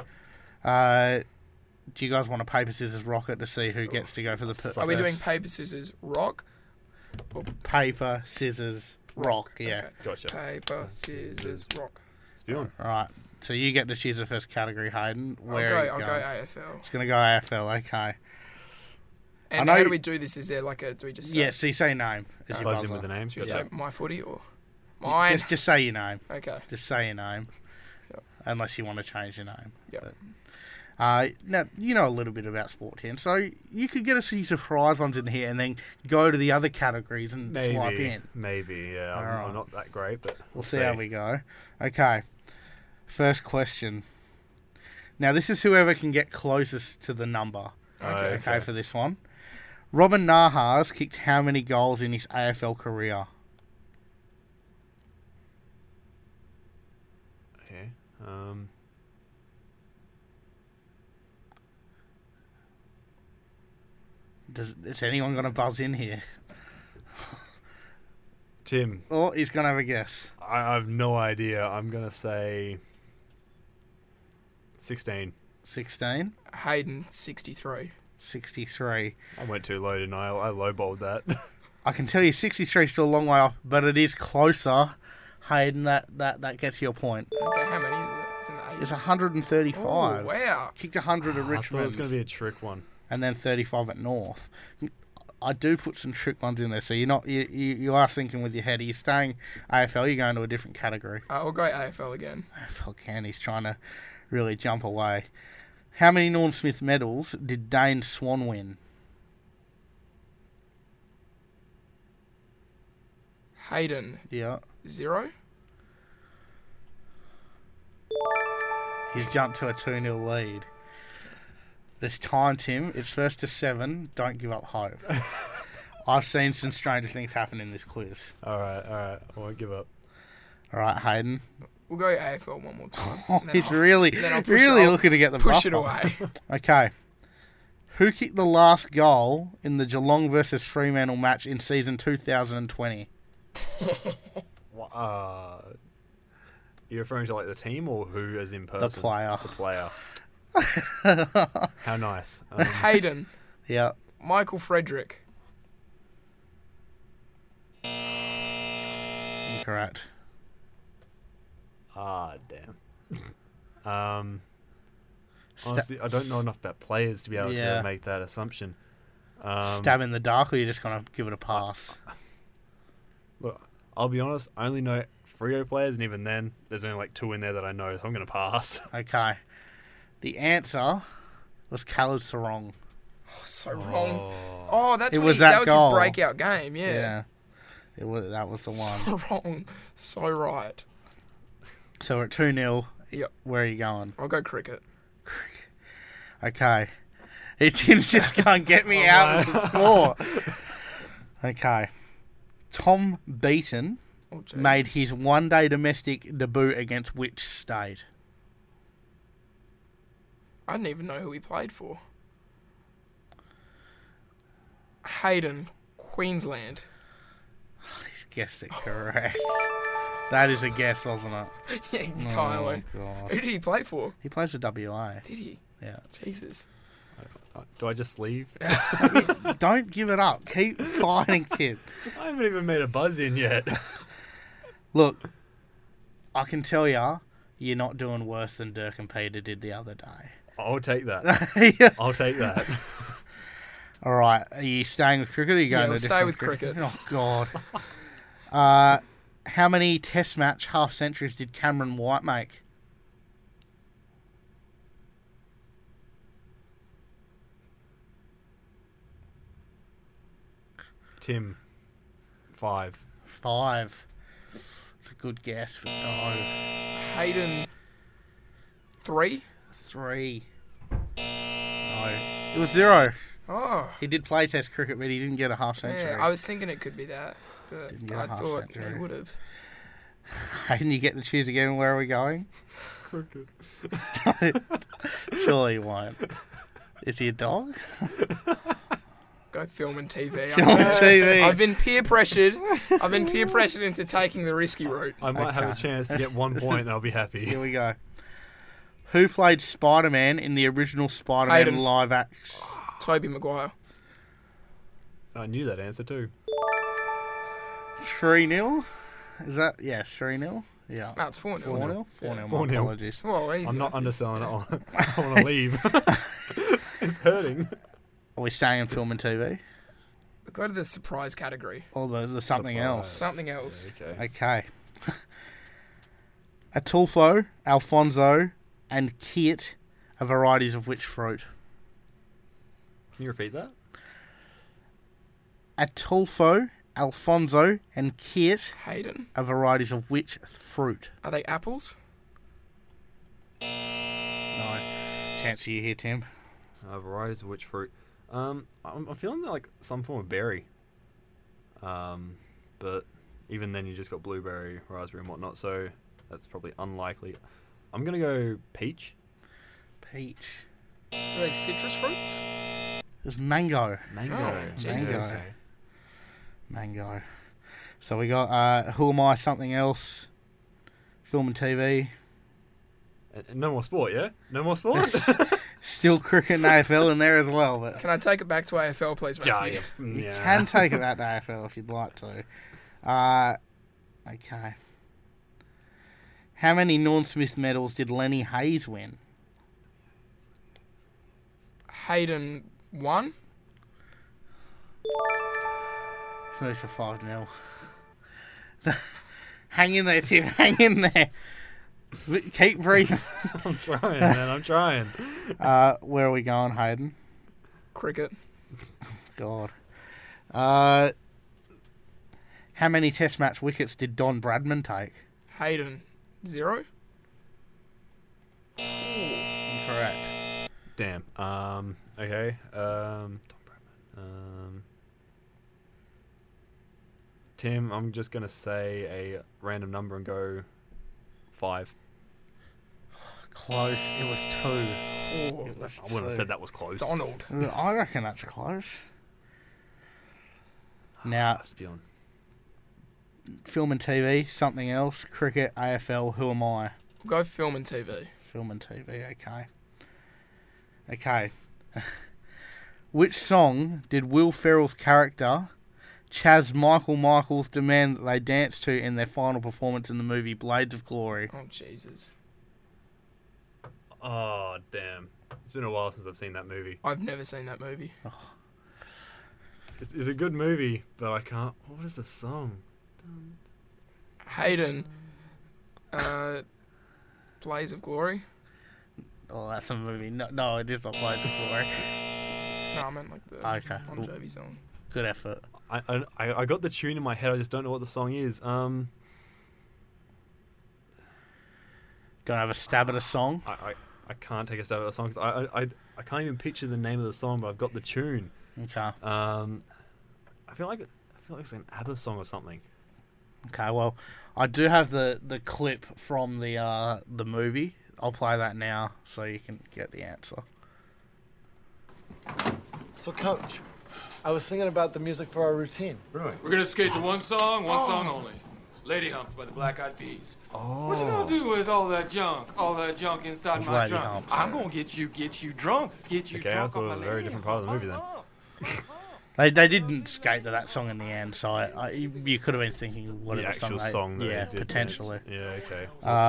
do you guys want to paper, scissors, rocket to see who gets to go for the Are we doing first? paper, scissors, rock? Paper, scissors, rock, yeah. Okay. Gotcha. Paper, scissors, rock. Spion. All right, so you get to choose the first category, Hayden. I'll Where are you go going? AFL. It's going to go AFL, okay. And know how you- do we do this? Is there like a, do we just say, Yeah, so you say name as your Buzz in buzzer. with the name. should we Yeah. say my footy or mine? Just say your name. Okay. Just say your name. Yep. Unless you want to change your name. Yep. But, now, you know a little bit about sport, Tim, so you could get a few surprise ones in here and then go to the other categories and swipe in. Maybe, yeah. I'm, Alright. I'm not that great, but We'll see how we go. Okay. First question. Now, this is whoever can get closest to the number. Okay. Okay, for this one. Robin Nahas kicked how many goals in his AFL career? Okay. Is anyone going to buzz in here? Tim, Oh, he's going to have a guess. I have no idea. I'm going to say 16. 16? Hayden, 63. 63. I went too low, didn't I? I lowballed that. I can tell you 63 is still a long way off, but it is closer. Hayden, that gets you a point. Okay, how many is it? It's in the 80s. It's 135. Oh, wow. Kicked 100 at I thought it Richmond. was going to be a trick one. And then 35 at North. I do put some trick ones in there, so you're not you are thinking with your head. Are you staying AFL? You're going to a different category. I'll go AFL again. AFL can. He's trying to really jump away. How many Norm Smith medals did Dane Swan win? Hayden, Yeah. 0. He's jumped to a 2-0 lead. This time, Tim, it's first to 7. Don't give up hope. I've seen some stranger things happen in this quiz. All right. I won't give up. All right, Hayden. We'll go AFL one more time. Oh, and then he's I'll- really then I'll looking to get the push buff it up. away. Okay. Who kicked the last goal in the Geelong versus Fremantle match in season 2020? You referring to like the team or who as in person? player. The player. How nice. Hayden. Yeah. Michael Frederick. Incorrect. Damn. Honestly, I don't know enough about players to be able Yeah. to make that assumption. Stab in the dark, or you're just going to give it a pass? Look, I'll be honest, I only know Freo players, and even then, there's only like 2 in there that I know, so I'm going to pass. Okay. The answer was Caleb Sarong. So wrong. Oh, that's It when was that that was goal. his breakout game. Yeah. Yeah. That was the one. So wrong. So right. So we're at 2-0. Yep. Where are you going? I'll go cricket. Okay. It just can't get me out of the score. Okay. Tom Beaton Oh, jeez. made his one-day domestic debut against which state? I didn't even know who he played for. Hayden, Queensland. He's guessed it correct. That is a guess, wasn't it? Yeah, entirely. Oh, God. Who did he play for? He plays for WA. Did he? Yeah. Jesus. Do I just leave? Don't give it up. Keep fighting, kid. I haven't even made a buzz in yet. Look, I can tell you, you're not doing worse than Dirk and Peter did the other day. I'll take that. Yeah. I'll take that. All right. Are you staying with cricket or are you going Yeah, to we'll a stay different with cricket. Oh, God. How many test match half centuries did Cameron White make? Tim, 5. 5. It's a good guess, but no. Hayden, 3. 3. No. It was 0. Oh. He did play test cricket, but he didn't get a half century. Yeah, I was thinking it could be that, but Didn't get a I half thought century. he would have. Hayden, you get to choose again. Where are we going? Cricket. Surely you won't. Is he a dog? Go film and TV. Film and TV. I've been peer pressured. I've been peer pressured into taking the risky route. I might have a Okay. chance to get 1 point and I'll be happy. Here we go. Who played Spider-Man in the original Spider-Man Hayden. live action? Toby Maguire. I knew that answer too. 3-0? Is that... Yes, 3-0? Yeah. No, it's 4-0. 4-0? 4-0, my 4-0. apologies. Well, easy. I'm not underselling it. I want to leave. It's hurting. Are we staying in film and TV? Go to the surprise category. Or the something Surprise. else? Something else. Yeah, okay. Okay. Atulfo, Alfonso, and Kit are varieties of which fruit? Can you repeat that? Atulfo, Alfonso, and Kit Hayden. are varieties of which fruit? Are they apples? No. Chance you here, Tim. Varieties of which fruit? I'm feeling like some form of berry. But even then, you just got blueberry, raspberry, and whatnot. So that's probably unlikely. I'm gonna go peach. Peach. Are they citrus fruits? There's mango. Mango. Oh, Jesus. Mango. Mango. So we got Who Am I? Something Else. Film and TV. And no more sport, yeah? No more sport? Still cricket and AFL in there as well, but Can I take it back to AFL, please, Matthew? you can take it back to AFL if you'd like to. Okay. How many Norm Smith medals did Lenny Hayes win? Hayden, 1. Let's move for 5-0. Hang in there, Tim. Hang in there. Keep breathing. I'm trying, man. I'm trying. Where are we going, Hayden? Cricket. God. How many Test match wickets did Don Bradman take? Hayden, 0. Damn. Okay. Tom Bradman. Tim, I'm just gonna say a random number and go 5. Close. It was 2. Oh, It was I wouldn't have 2. said that was close. Donald. I reckon that's close. Now, Let's be on. film and TV, something else. Cricket, AFL, who am I? We'll go film and TV. Film and TV, okay. Okay. Which song did Will Ferrell's character, Chaz Michaels, demand that they dance to in their final performance in the movie Blades of Glory? Oh, Jesus. Oh, damn. It's been a while since I've seen that movie. I've never seen that movie. It's a good movie, but I can't... What is the song? Hayden. Blaze of Glory. Oh, that's a movie. No, it is not Blades of Glory. No, I meant like the Okay. Bon Jovi song. Good effort. I got the tune in my head, I just don't know what the song is. Don't have a stab at a song? I can't take a stab at the song because I can't even picture the name of the song, but I've got the tune. Okay. I feel like it's an ABBA song or something. Okay, well, I do have the clip from the movie. I'll play that now so you can get the answer. So, Coach, I was thinking about the music for our routine. We're gonna skate to one song only. Lady Humps by the Black Eyed Peas. What you gonna do with all that junk inside It's my Lady trunk? Humps. I'm gonna get you drunk. Get you Okay, I drunk thought on it my was a very lady. different part of the movie then. They didn't skate to that song in the end, so you could have been thinking whatever The actual song. song that yeah, they did. potentially. Yeah, okay.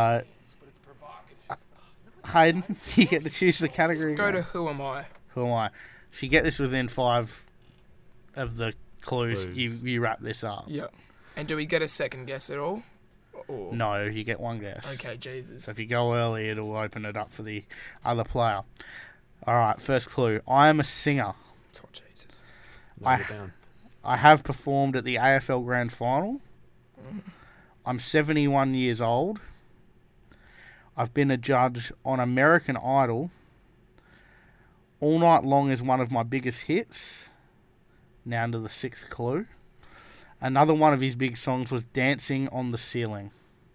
Hayden, you get to choose the category. Go to Who Am I? Who am I? If you get this within 5 of the clues, you wrap this up. Yeah. And do we get a second guess at all? Or... No, you get one guess. Okay, Jesus. So if you go early, it'll open it up for the other player. All right, first clue. I am a singer. Oh, Jesus. Nailed it down. I have performed at the AFL Grand Final. I'm 71 years old. I've been a judge on American Idol. All Night Long is one of my biggest hits. Now to the 6th clue. Another one of his big songs was Dancing on the Ceiling.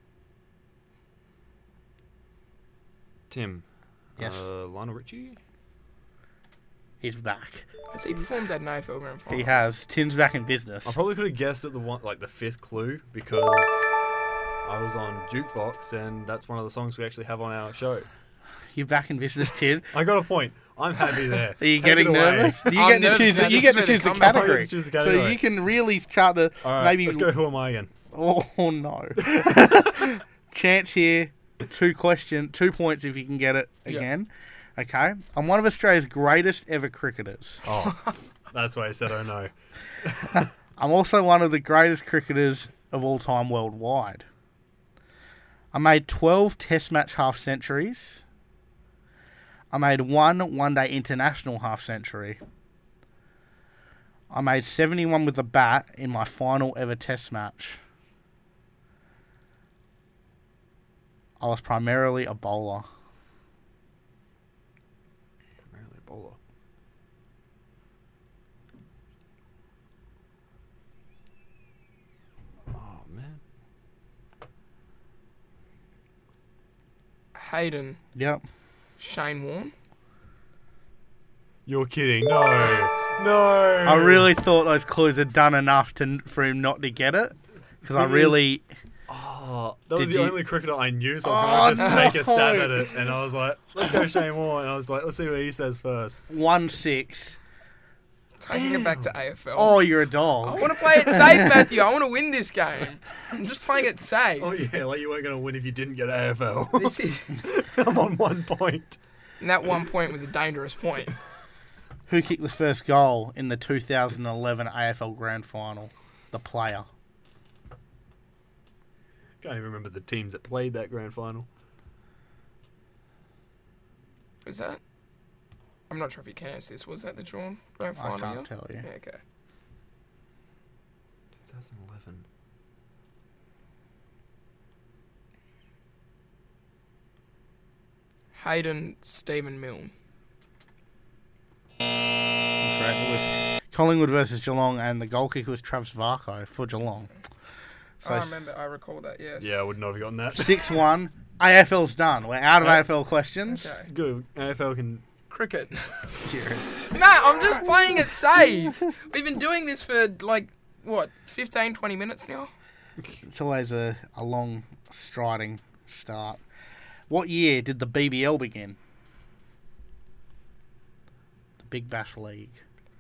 Tim. Yes. Lionel Richie? He's back. Has he performed at an AFL Grand Final? He has. Tim's back in business. I probably could have guessed at the 5th clue because I was on Jukebox and that's one of the songs we actually have on our show. You're back in business, Tim. I got a point. I'm happy there. Are you Take getting it away. nervous? You I'm get to nervous choose. now. You This get is to where choose they the come back. category. Choose the So category. you can really start to All right, maybe. let's go. Who am I again? Oh no! Chance here. 2 points if you can get it again. Okay. I'm one of Australia's greatest ever cricketers. Oh, that's why I said oh no. I'm also one of the greatest cricketers of all time worldwide. I made 12 Test match half centuries. I made 1 one-day international half century. I made 71 with the bat in my final ever Test match. I was primarily a bowler. Primarily a bowler. Oh man. Hayden. Yep. Shane Warne. You're kidding. No. No. I really thought those clues had done enough for him not to get it. Because I It is- really... Oh, that was Did the you- only cricketer I knew, so I was going to just take a stab no. at it. And I was like, let's go Shane Warne. And I was like, let's see what he says first. 1-6. Taking it back to AFL. Oh, you're a I dog. want to play it safe, Matthew. I want to win this game. I'm just playing it safe. Oh yeah, like you weren't going to win if you didn't get AFL. This is, I'm on 1 point. and that 1 point was a dangerous point. Who kicked the first goal in the 2011 AFL Grand Final? The player. Can't even remember the teams that played that grand final. Was that? I'm not sure if you can answer this. Was that the drawn grand I final? can't year? tell you. Yeah, okay. 2011. Hayden Stephen Milne. correct. It was Collingwood versus Geelong, and the goal kicker was Travis Varco for Geelong. So I recall that, yes. Yeah, I would not have gotten that. 6-1. AFL's done. We're out of AFL questions. Okay. Good. AFL can. Cricket. Cheers. No, I'm just playing it safe. We've been doing this for, 15, 20 minutes now? It's always a long, striding start. What year did the BBL begin? The Big Bash League.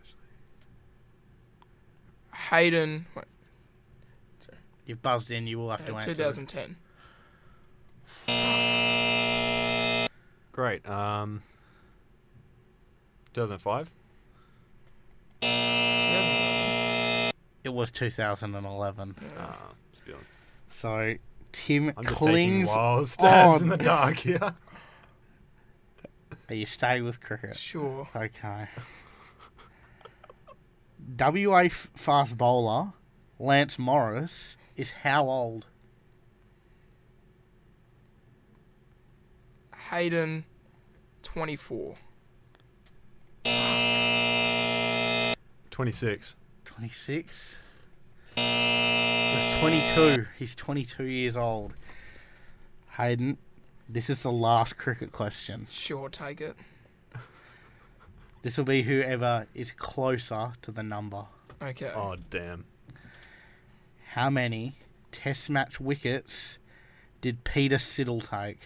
Hayden. You've buzzed in, you will have to answer. 2010. Great. 2005. It was 2011. Let's be honest. So, Tim I'm just clings taking wild stabs in on. the dark here. Are you staying with cricket? Sure. Okay. WA fast bowler Lance Morris is how old? Hayden, 24. 26. 26. He's 22. He's 22 years old. Hayden, this is the last cricket question. Sure, take it. This will be whoever is closer to the number. Okay. Oh, damn. How many test match wickets did Peter Siddle take?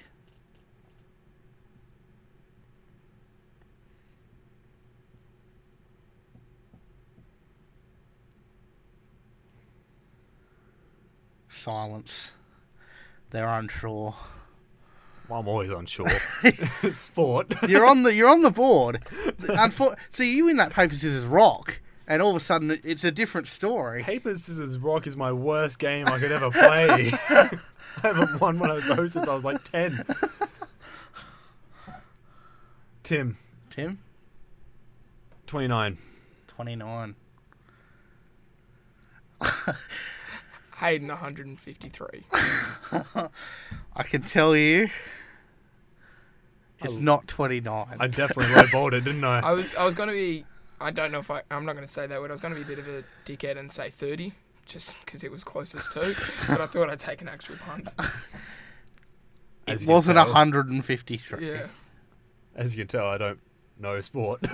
Silence. They're unsure. Well, I'm always unsure. Sport. You're on the board. See, you win that paper scissors rock, and all of a sudden it's a different story. Paper, scissors, rock is my worst game I could ever play. I haven't won one of those since I was like 10. Tim. 29. 29. Hayden, 153. I can tell you, it's not 29. I definitely lowballed it, didn't I? I was going to be... I don't know if I'm not going to say that word. I was going to be a bit of a dickhead and say 30, just because it was closest to. But I thought I'd take an actual punt. It wasn't 153. Yeah. As you can tell, I don't know sport.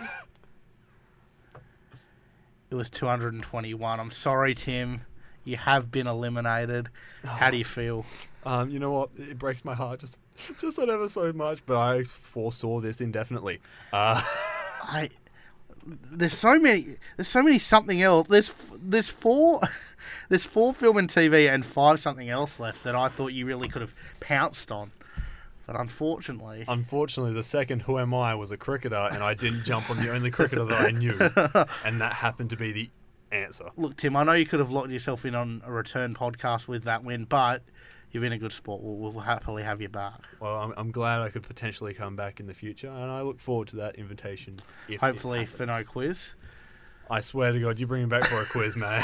It was 221. I'm sorry, Tim. You have been eliminated. How do you feel? You know what? It breaks my heart just that ever so much, but I foresaw this indefinitely. There's so many something else. There's four film and TV and 5 something else left that I thought you really could have pounced on. But unfortunately, the second Who Am I was a cricketer, and I didn't jump on the only cricketer that I knew, and that happened to be the answer. Look, Tim, I know you could have locked yourself in on a return podcast with that win, but you've been a good sport. We'll happily have you back. Well, I'm glad I could potentially come back in the future, and I look forward to that invitation. If Hopefully it for no quiz. I swear to God, you bring him back for a quiz, man.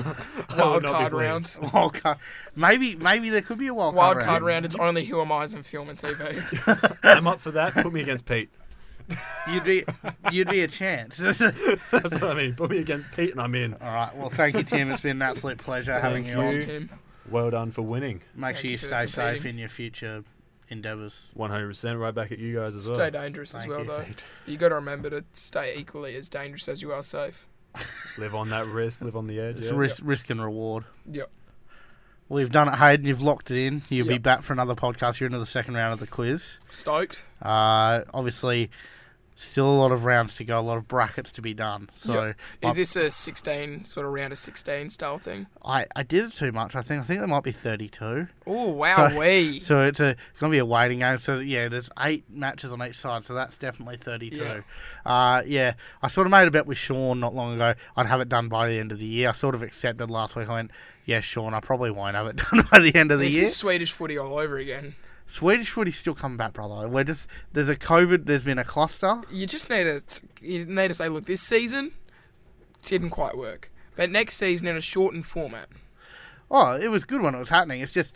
Wild card round. Wild card. Maybe there could be a wild card round. It's only Who Am I's in film and TV. I'm up for that. Put me against Pete. You'd be a chance. That's what I mean. Put me against Pete, and I'm in. All right. Well, thank you, Tim. It's been an absolute pleasure having you on. Tim. Well done for winning. Make sure you for stay safe competing. in your future endeavours. 100%. Right back at you guys as well. Stay dangerous as Thank well, you. though. You got to remember to stay equally as dangerous as you are safe. Live on that risk. Live on the edge. It's Yeah. risk and reward. Yep. Well, you've done it, Hayden. You've locked it in. You'll be Yep. back for another podcast. You're into the second round of the quiz. Stoked. Obviously, still a lot of rounds to go, a lot of brackets to be done. So Yep. Is this a 16, sort of round of 16 style thing? I did it too much. I think there might be 32. Oh, wow, wee. So it's going to be a waiting game. So, yeah, there's 8 matches on each side, so that's definitely 32. Yeah. I sort of made a bet with Sean not long ago. I'd have it done by the end of the year. I sort of accepted last week. I went, yeah, Sean, I probably won't have it done by the end of the This year. is Swedish footy all over again. Swedish footy's still coming back, brother. There's a COVID, there's been a cluster. You just need to say, look, this season, it didn't quite work. But next season in a shortened format. Oh, it was good when it was happening. It's just,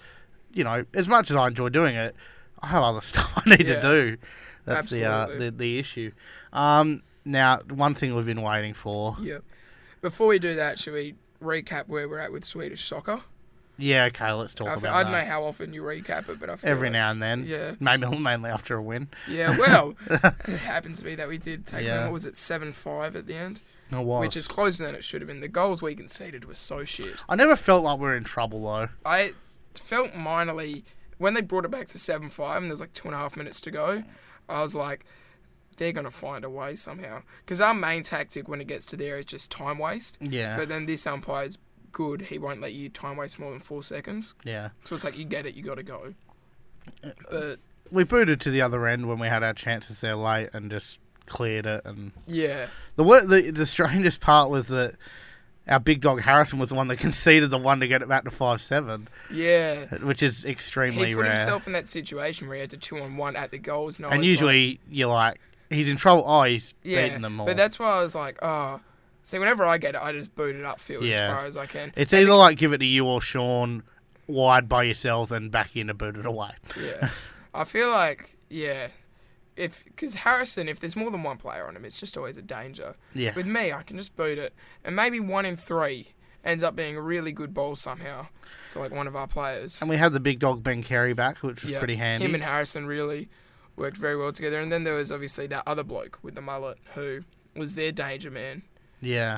as much as I enjoy doing it, I have other stuff I need to do. That's Absolutely. the issue. Now, one thing we've been waiting for. Yep. Before we do that, should we recap where we're at with Swedish soccer? Yeah, okay, let's talk about I don't that. know how often you recap it, but I feel Every like, now and then. Yeah. Maybe mainly after a win. Yeah, well, it happens to be that we did take Yeah. them, what was it, 7-5 at the end? It was. Which is closer than it should have been. The goals we conceded were so shit. I never felt like we were in trouble, though. I felt minorly, when they brought it back to 7-5 and there's like 2.5 minutes to go, I was like, they're going to find a way somehow. Because our main tactic when it gets to there is just time waste. Yeah. But then this umpire's good. He won't let you time waste more than 4 seconds. Yeah. So it's like, you get it, you got to go. But We booted to the other end when we had our chances there late and just cleared it. And yeah, the strangest part was that our big dog Harrison was the one that conceded the one to get it back to 5-7, yeah. which is extremely He put rare. himself in that situation where he had to 2-on-1 at the goals. No, And it's usually you're like, he's in trouble. Oh, he's yeah, beating them all. but that's why I was like, oh. See, whenever I get it, I just boot it upfield Yeah. as far as I can. It's either like give it to you or Sean wide by yourselves and back in to boot it away. Yeah. I feel like, yeah, because Harrison, if there's more than one player on him, it's just always a danger. Yeah. With me, I can just boot it, and maybe 1 in 3 ends up being a really good ball somehow to like one of our players. And we had the big dog Ben Carey back, which was Yeah, pretty handy. Him and Harrison really worked very well together. And then there was obviously that other bloke with the mullet who was their danger man. Yeah.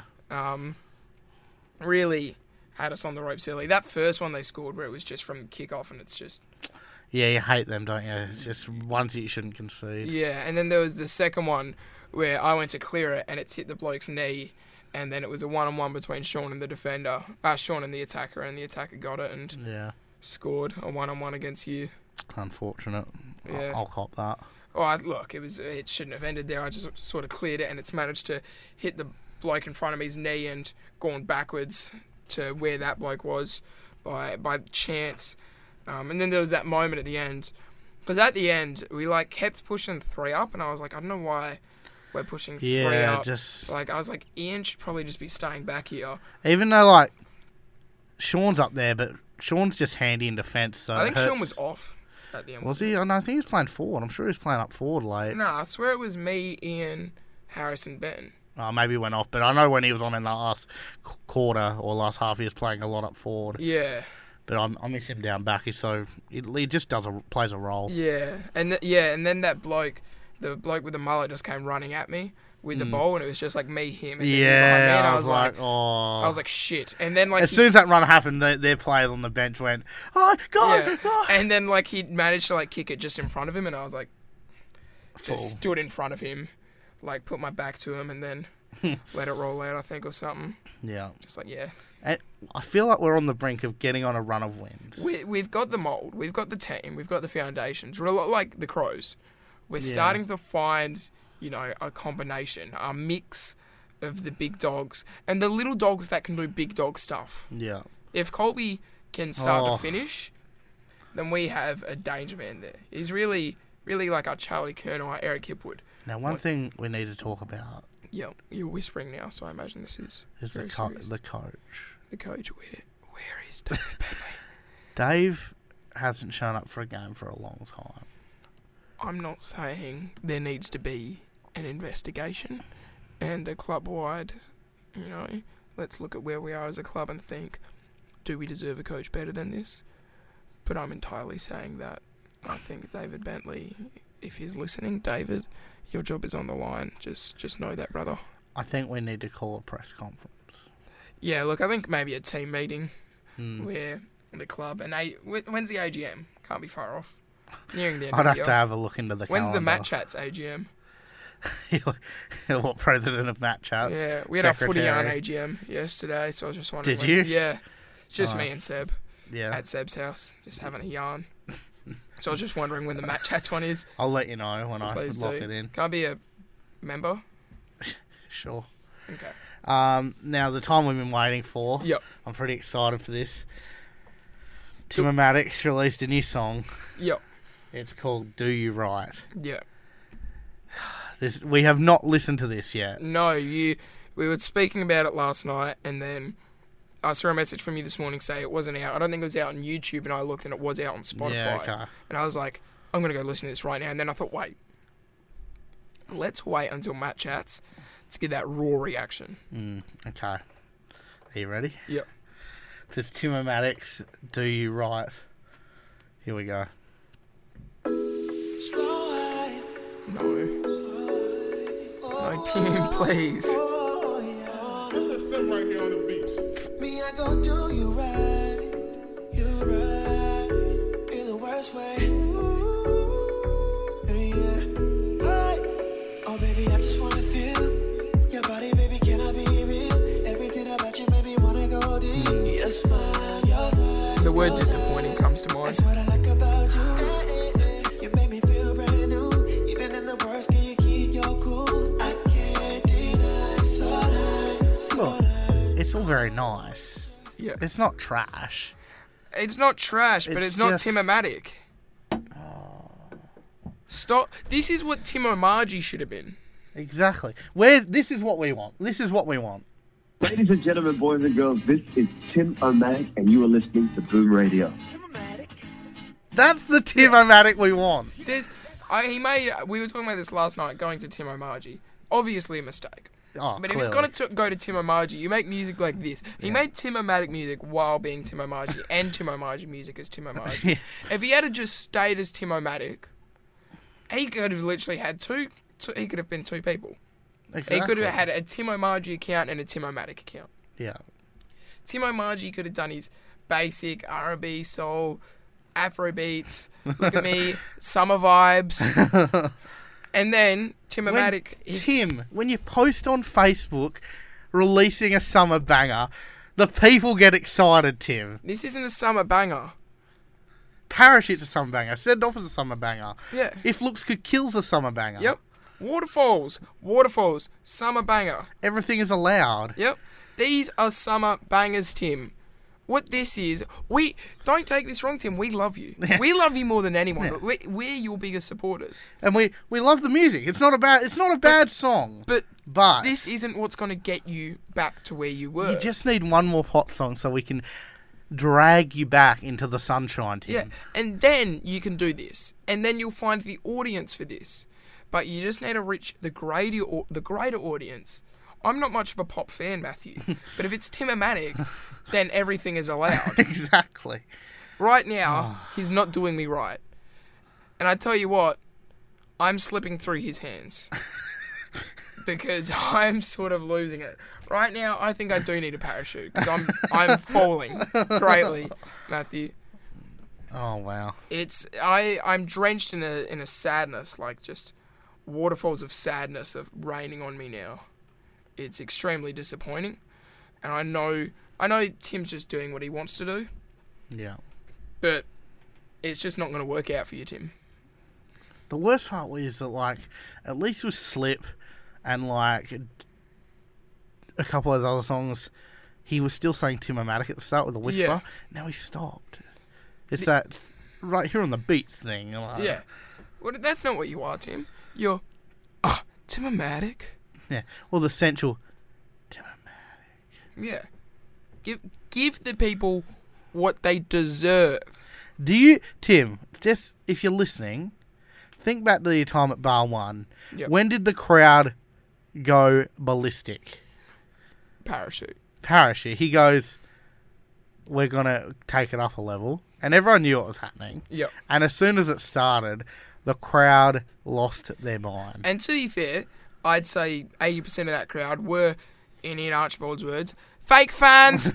Really had us on the ropes early. That first one they scored where it was just from the kick-off, and it's just... Yeah, you hate them, don't you? It's just ones that you shouldn't concede. Yeah, and then there was the second one where I went to clear it, and it hit the bloke's knee, and then it was a one-on-one between Sean and the defender. Sean and the attacker, and the attacker got it and Yeah. scored a one-on-one against you. Unfortunate. Yeah. I'll cop that. Oh, look, it shouldn't have ended there. I just sort of cleared it, and it's managed to hit the bloke in front of me's knee and gone backwards to where that bloke was by chance. And then there was that moment at the end. Because at the end, we like kept pushing 3 up, and I was like, I don't know why we're pushing 3 Yeah, up. just... Like, I was like, Ian should probably just be staying back here. Even though, like, Sean's up there, but Sean's just handy in defence, so I think it Sean hurts. was off at the end. Was he? Oh, no, I think he was playing forward. I'm sure he was playing up forward late. No, I swear it was me, Ian, Harrison, Ben. Oh, maybe he went off, but I know when he was on in the last quarter or last half, he was playing a lot up forward. Yeah. But I miss him down back. He's so he just plays a role. Yeah, and then that bloke, the bloke with the mullet, just came running at me with the ball, and it was just like me, him, and then him behind me, and I was like, oh. I was like, shit. And then like as soon as that run happened, their players on the bench went, oh, go, yeah. go. And then like he managed to like kick it just in front of him, and I was like, just Fool. stood in front of him, like put my back to him, and then let it roll out, I think, or something. Yeah. Just like, yeah. And I feel like we're on the brink of getting on a run of wins. We've got the mould, we've got the team, we've got the foundations. We're a lot like the Crows. We're starting to find, a combination, a mix of the big dogs and the little dogs that can do big dog stuff. Yeah. If Colby can start to finish, then we have a danger man there. He's really, really like our Charlie Kern or our Eric Hipwood. Now, one thing we need to talk about Yeah, you're whispering now, so I imagine this is very the serious. coach. The coach. Where is David Bentley? Dave hasn't shown up for a game for a long time. I'm not saying there needs to be an investigation and a club-wide, let's look at where we are as a club and think, do we deserve a coach better than this? But I'm entirely saying that I think David Bentley, if he's listening, David, your job is on the line. Just know that, brother. I think we need to call a press conference. Yeah, look, I think maybe a team meeting where the club and when's the AGM? Can't be far off. Nearing the end I'd of the have year. to have a look into the When's calendar. the Matt Chats AGM? What, president of Matt Chats? Yeah, we had our footy yarn Secretary. AGM yesterday, so I was just wondering. Did you? Yeah, just me Nice. and Seb Yeah. at Seb's house, just having a yarn. So I was just wondering when the Matt Chats one is. I'll let you know when I Please lock do. it in. Can I be a member? Sure. Okay. Now, the time we've been waiting for. Yep. I'm pretty excited for this. Timmer Maddox released a new song. Yep. It's called Do You Right. Yeah. We have not listened to this yet. No, we were speaking about it last night, and then I saw a message from you this morning saying it wasn't out. I don't think it was out on YouTube, and I looked and it was out on Spotify. Yeah, okay. And I was like, I'm going to go listen to this right now. And then I thought, wait, let's wait until Matt chats to get that raw reaction. Okay. Are you ready? Yep. This is Tim-O-Matic's Do You Right. Here we go. No. No, Tim, please. Me, I gon' do you right. You right. In the worst way. Yeah. Hey. Oh, baby, I just wanna feel your body, baby. Can I be real? Everything about you made me wanna go deep. Your smile, your thighs. The word disappointing comes to mind. That's what I like about you. You make me feel brand new. Even in the worst, can you keep your cool? I can't deny. So nice. Look, it's all very nice. Yeah. It's not trash. It's not trash, but It's it's not just- Tim-O-Matic. Stop. This is what Tim-O-Margie should have been. Exactly. This is what we want. This is what we want. Ladies and gentlemen, boys and girls, this is Tim-O-Matic, and you are listening to Boom Radio. That's the Tim-O-Matic we want. We were talking about this last night, going to Tim-O-Margie. Obviously a mistake. Oh, But if it's going to go to Tim-O-Margie, you make music like this. He made Tim-O-Matic music while being Tim-O-Margie, and Tim-O-Margie music as Tim-O-Margie. Yeah. If he had just stayed as Tim-O-Matic, he could have literally had two. He could have been two people. Exactly. He could have had a Tim-O-Margie account and a Tim-O-Matic account. Yeah. Tim-O-Margie could have done his basic R&B, soul, Afro beats, look at me, summer vibes, and then Tim-O-Matic. When you post on Facebook releasing a summer banger, the people get excited, Tim. This isn't a summer banger. Parachute's a summer banger. Send Off is a summer banger. Yeah. If Looks Could Kill's a summer banger. Yep. Waterfalls, summer banger. Everything is allowed. Yep. These are summer bangers, Tim. What this is, we don't take this wrong, Tim. We love you. We love you more than anyone. But we're your biggest supporters. And we love the music. It's not a bad song. But But this isn't what's going to get you back to where you were. you just need one more pop song so we can drag you back into the sunshine, Tim. Yeah, and then you can do this, and then you'll find the audience for this. But you just need to reach the greater audience. I'm not much of a pop fan, Matthew, but if it's Tim-O-Matic, then everything is allowed. Exactly. Right now, he's not doing me right, and I tell you what, I'm slipping through his hands because I'm sort of losing it. Right now, I think I do need a parachute because I'm falling greatly, Matthew. Oh wow. I'm drenched in a sadness, like just waterfalls of sadness of raining on me now. It's extremely disappointing, and I know Tim's just doing what he wants to do, Yeah. but it's just not going to work out for you, Tim. The worst part was that, like, at least with Slip and, like, a couple of other songs, he was still saying Tim-O-Matic at the start with a whisper. Yeah. Now he stopped. It's that right here on the beats thing. Like, Yeah. Well, that's not what you are, Tim. You're, Tim-O-Matic? Yeah. Well, the central Tim-O-Matic. Yeah. Give the people what they deserve. Do you, Tim, just if you're listening, think back to your time at Bar 1. Yep. When did the crowd go ballistic? Parachute. He goes, we're going to take it up a level. And everyone knew what was happening. Yep. And as soon as it started, the crowd lost their mind. And to be fair, I'd say 80% of that crowd were, in Ian Archibald's words, fake fans,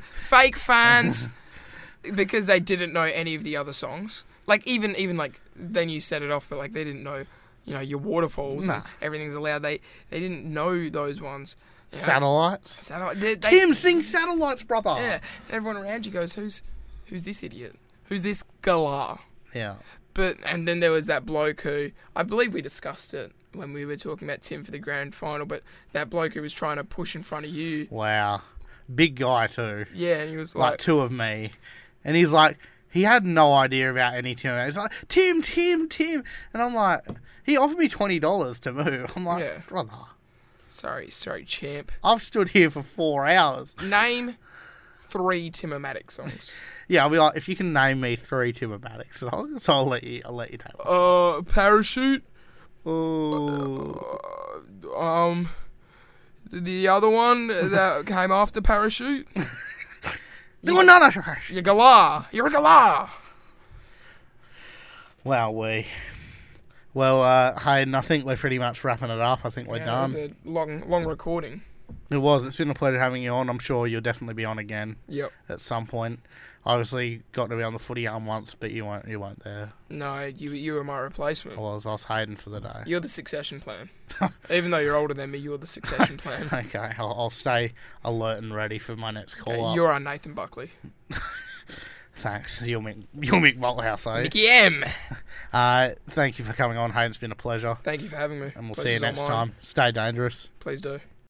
because they didn't know any of the other songs. Like, even like, then you set it off, but like, they didn't know, your waterfalls and everything's allowed. They didn't know those ones. You know? Satellites? They, Tim, sing Satellites, brother! yeah. Everyone around you goes, who's this idiot? Who's this galah? Yeah. And then there was that bloke who, I believe we discussed it when we were talking about Tim for the grand final, but that bloke who was trying to push in front of you. Wow. Big guy, too. Yeah, and he was Like two of me. And he's like, he had no idea about any Tim. He's like, Tim. And I'm like, he offered me $20 to move. I'm like, Yeah. brother, sorry, champ. I've stood here for 4 hours. Name 3 Tim-O-Matic songs. Yeah, I'll be like, if you can name me 3 Tim-O-Matic songs, I'll let you take it. Parachute. Oh. The other one that came after Parachute? You're You're Galah. You're a Galah. Well, Hayden, I think we're pretty much wrapping it up. I think we're done. It was a long recording. It was. It's been a pleasure having you on. I'm sure you'll definitely be on again. Yep. At some point. Obviously, got to be on the footy arm once, but you weren't there. No, you were my replacement. I was Hayden for the day. You're the succession plan. Even though you're older than me, you're the succession plan. Okay, I'll stay alert and ready for my next call up. You're our Nathan Buckley. Thanks. You'll Mick Malthouse, eh? Mickey M. Thank you for coming on, Hayden. It's been a pleasure. Thank you for having me. And we'll see you next time. Stay dangerous. Please do.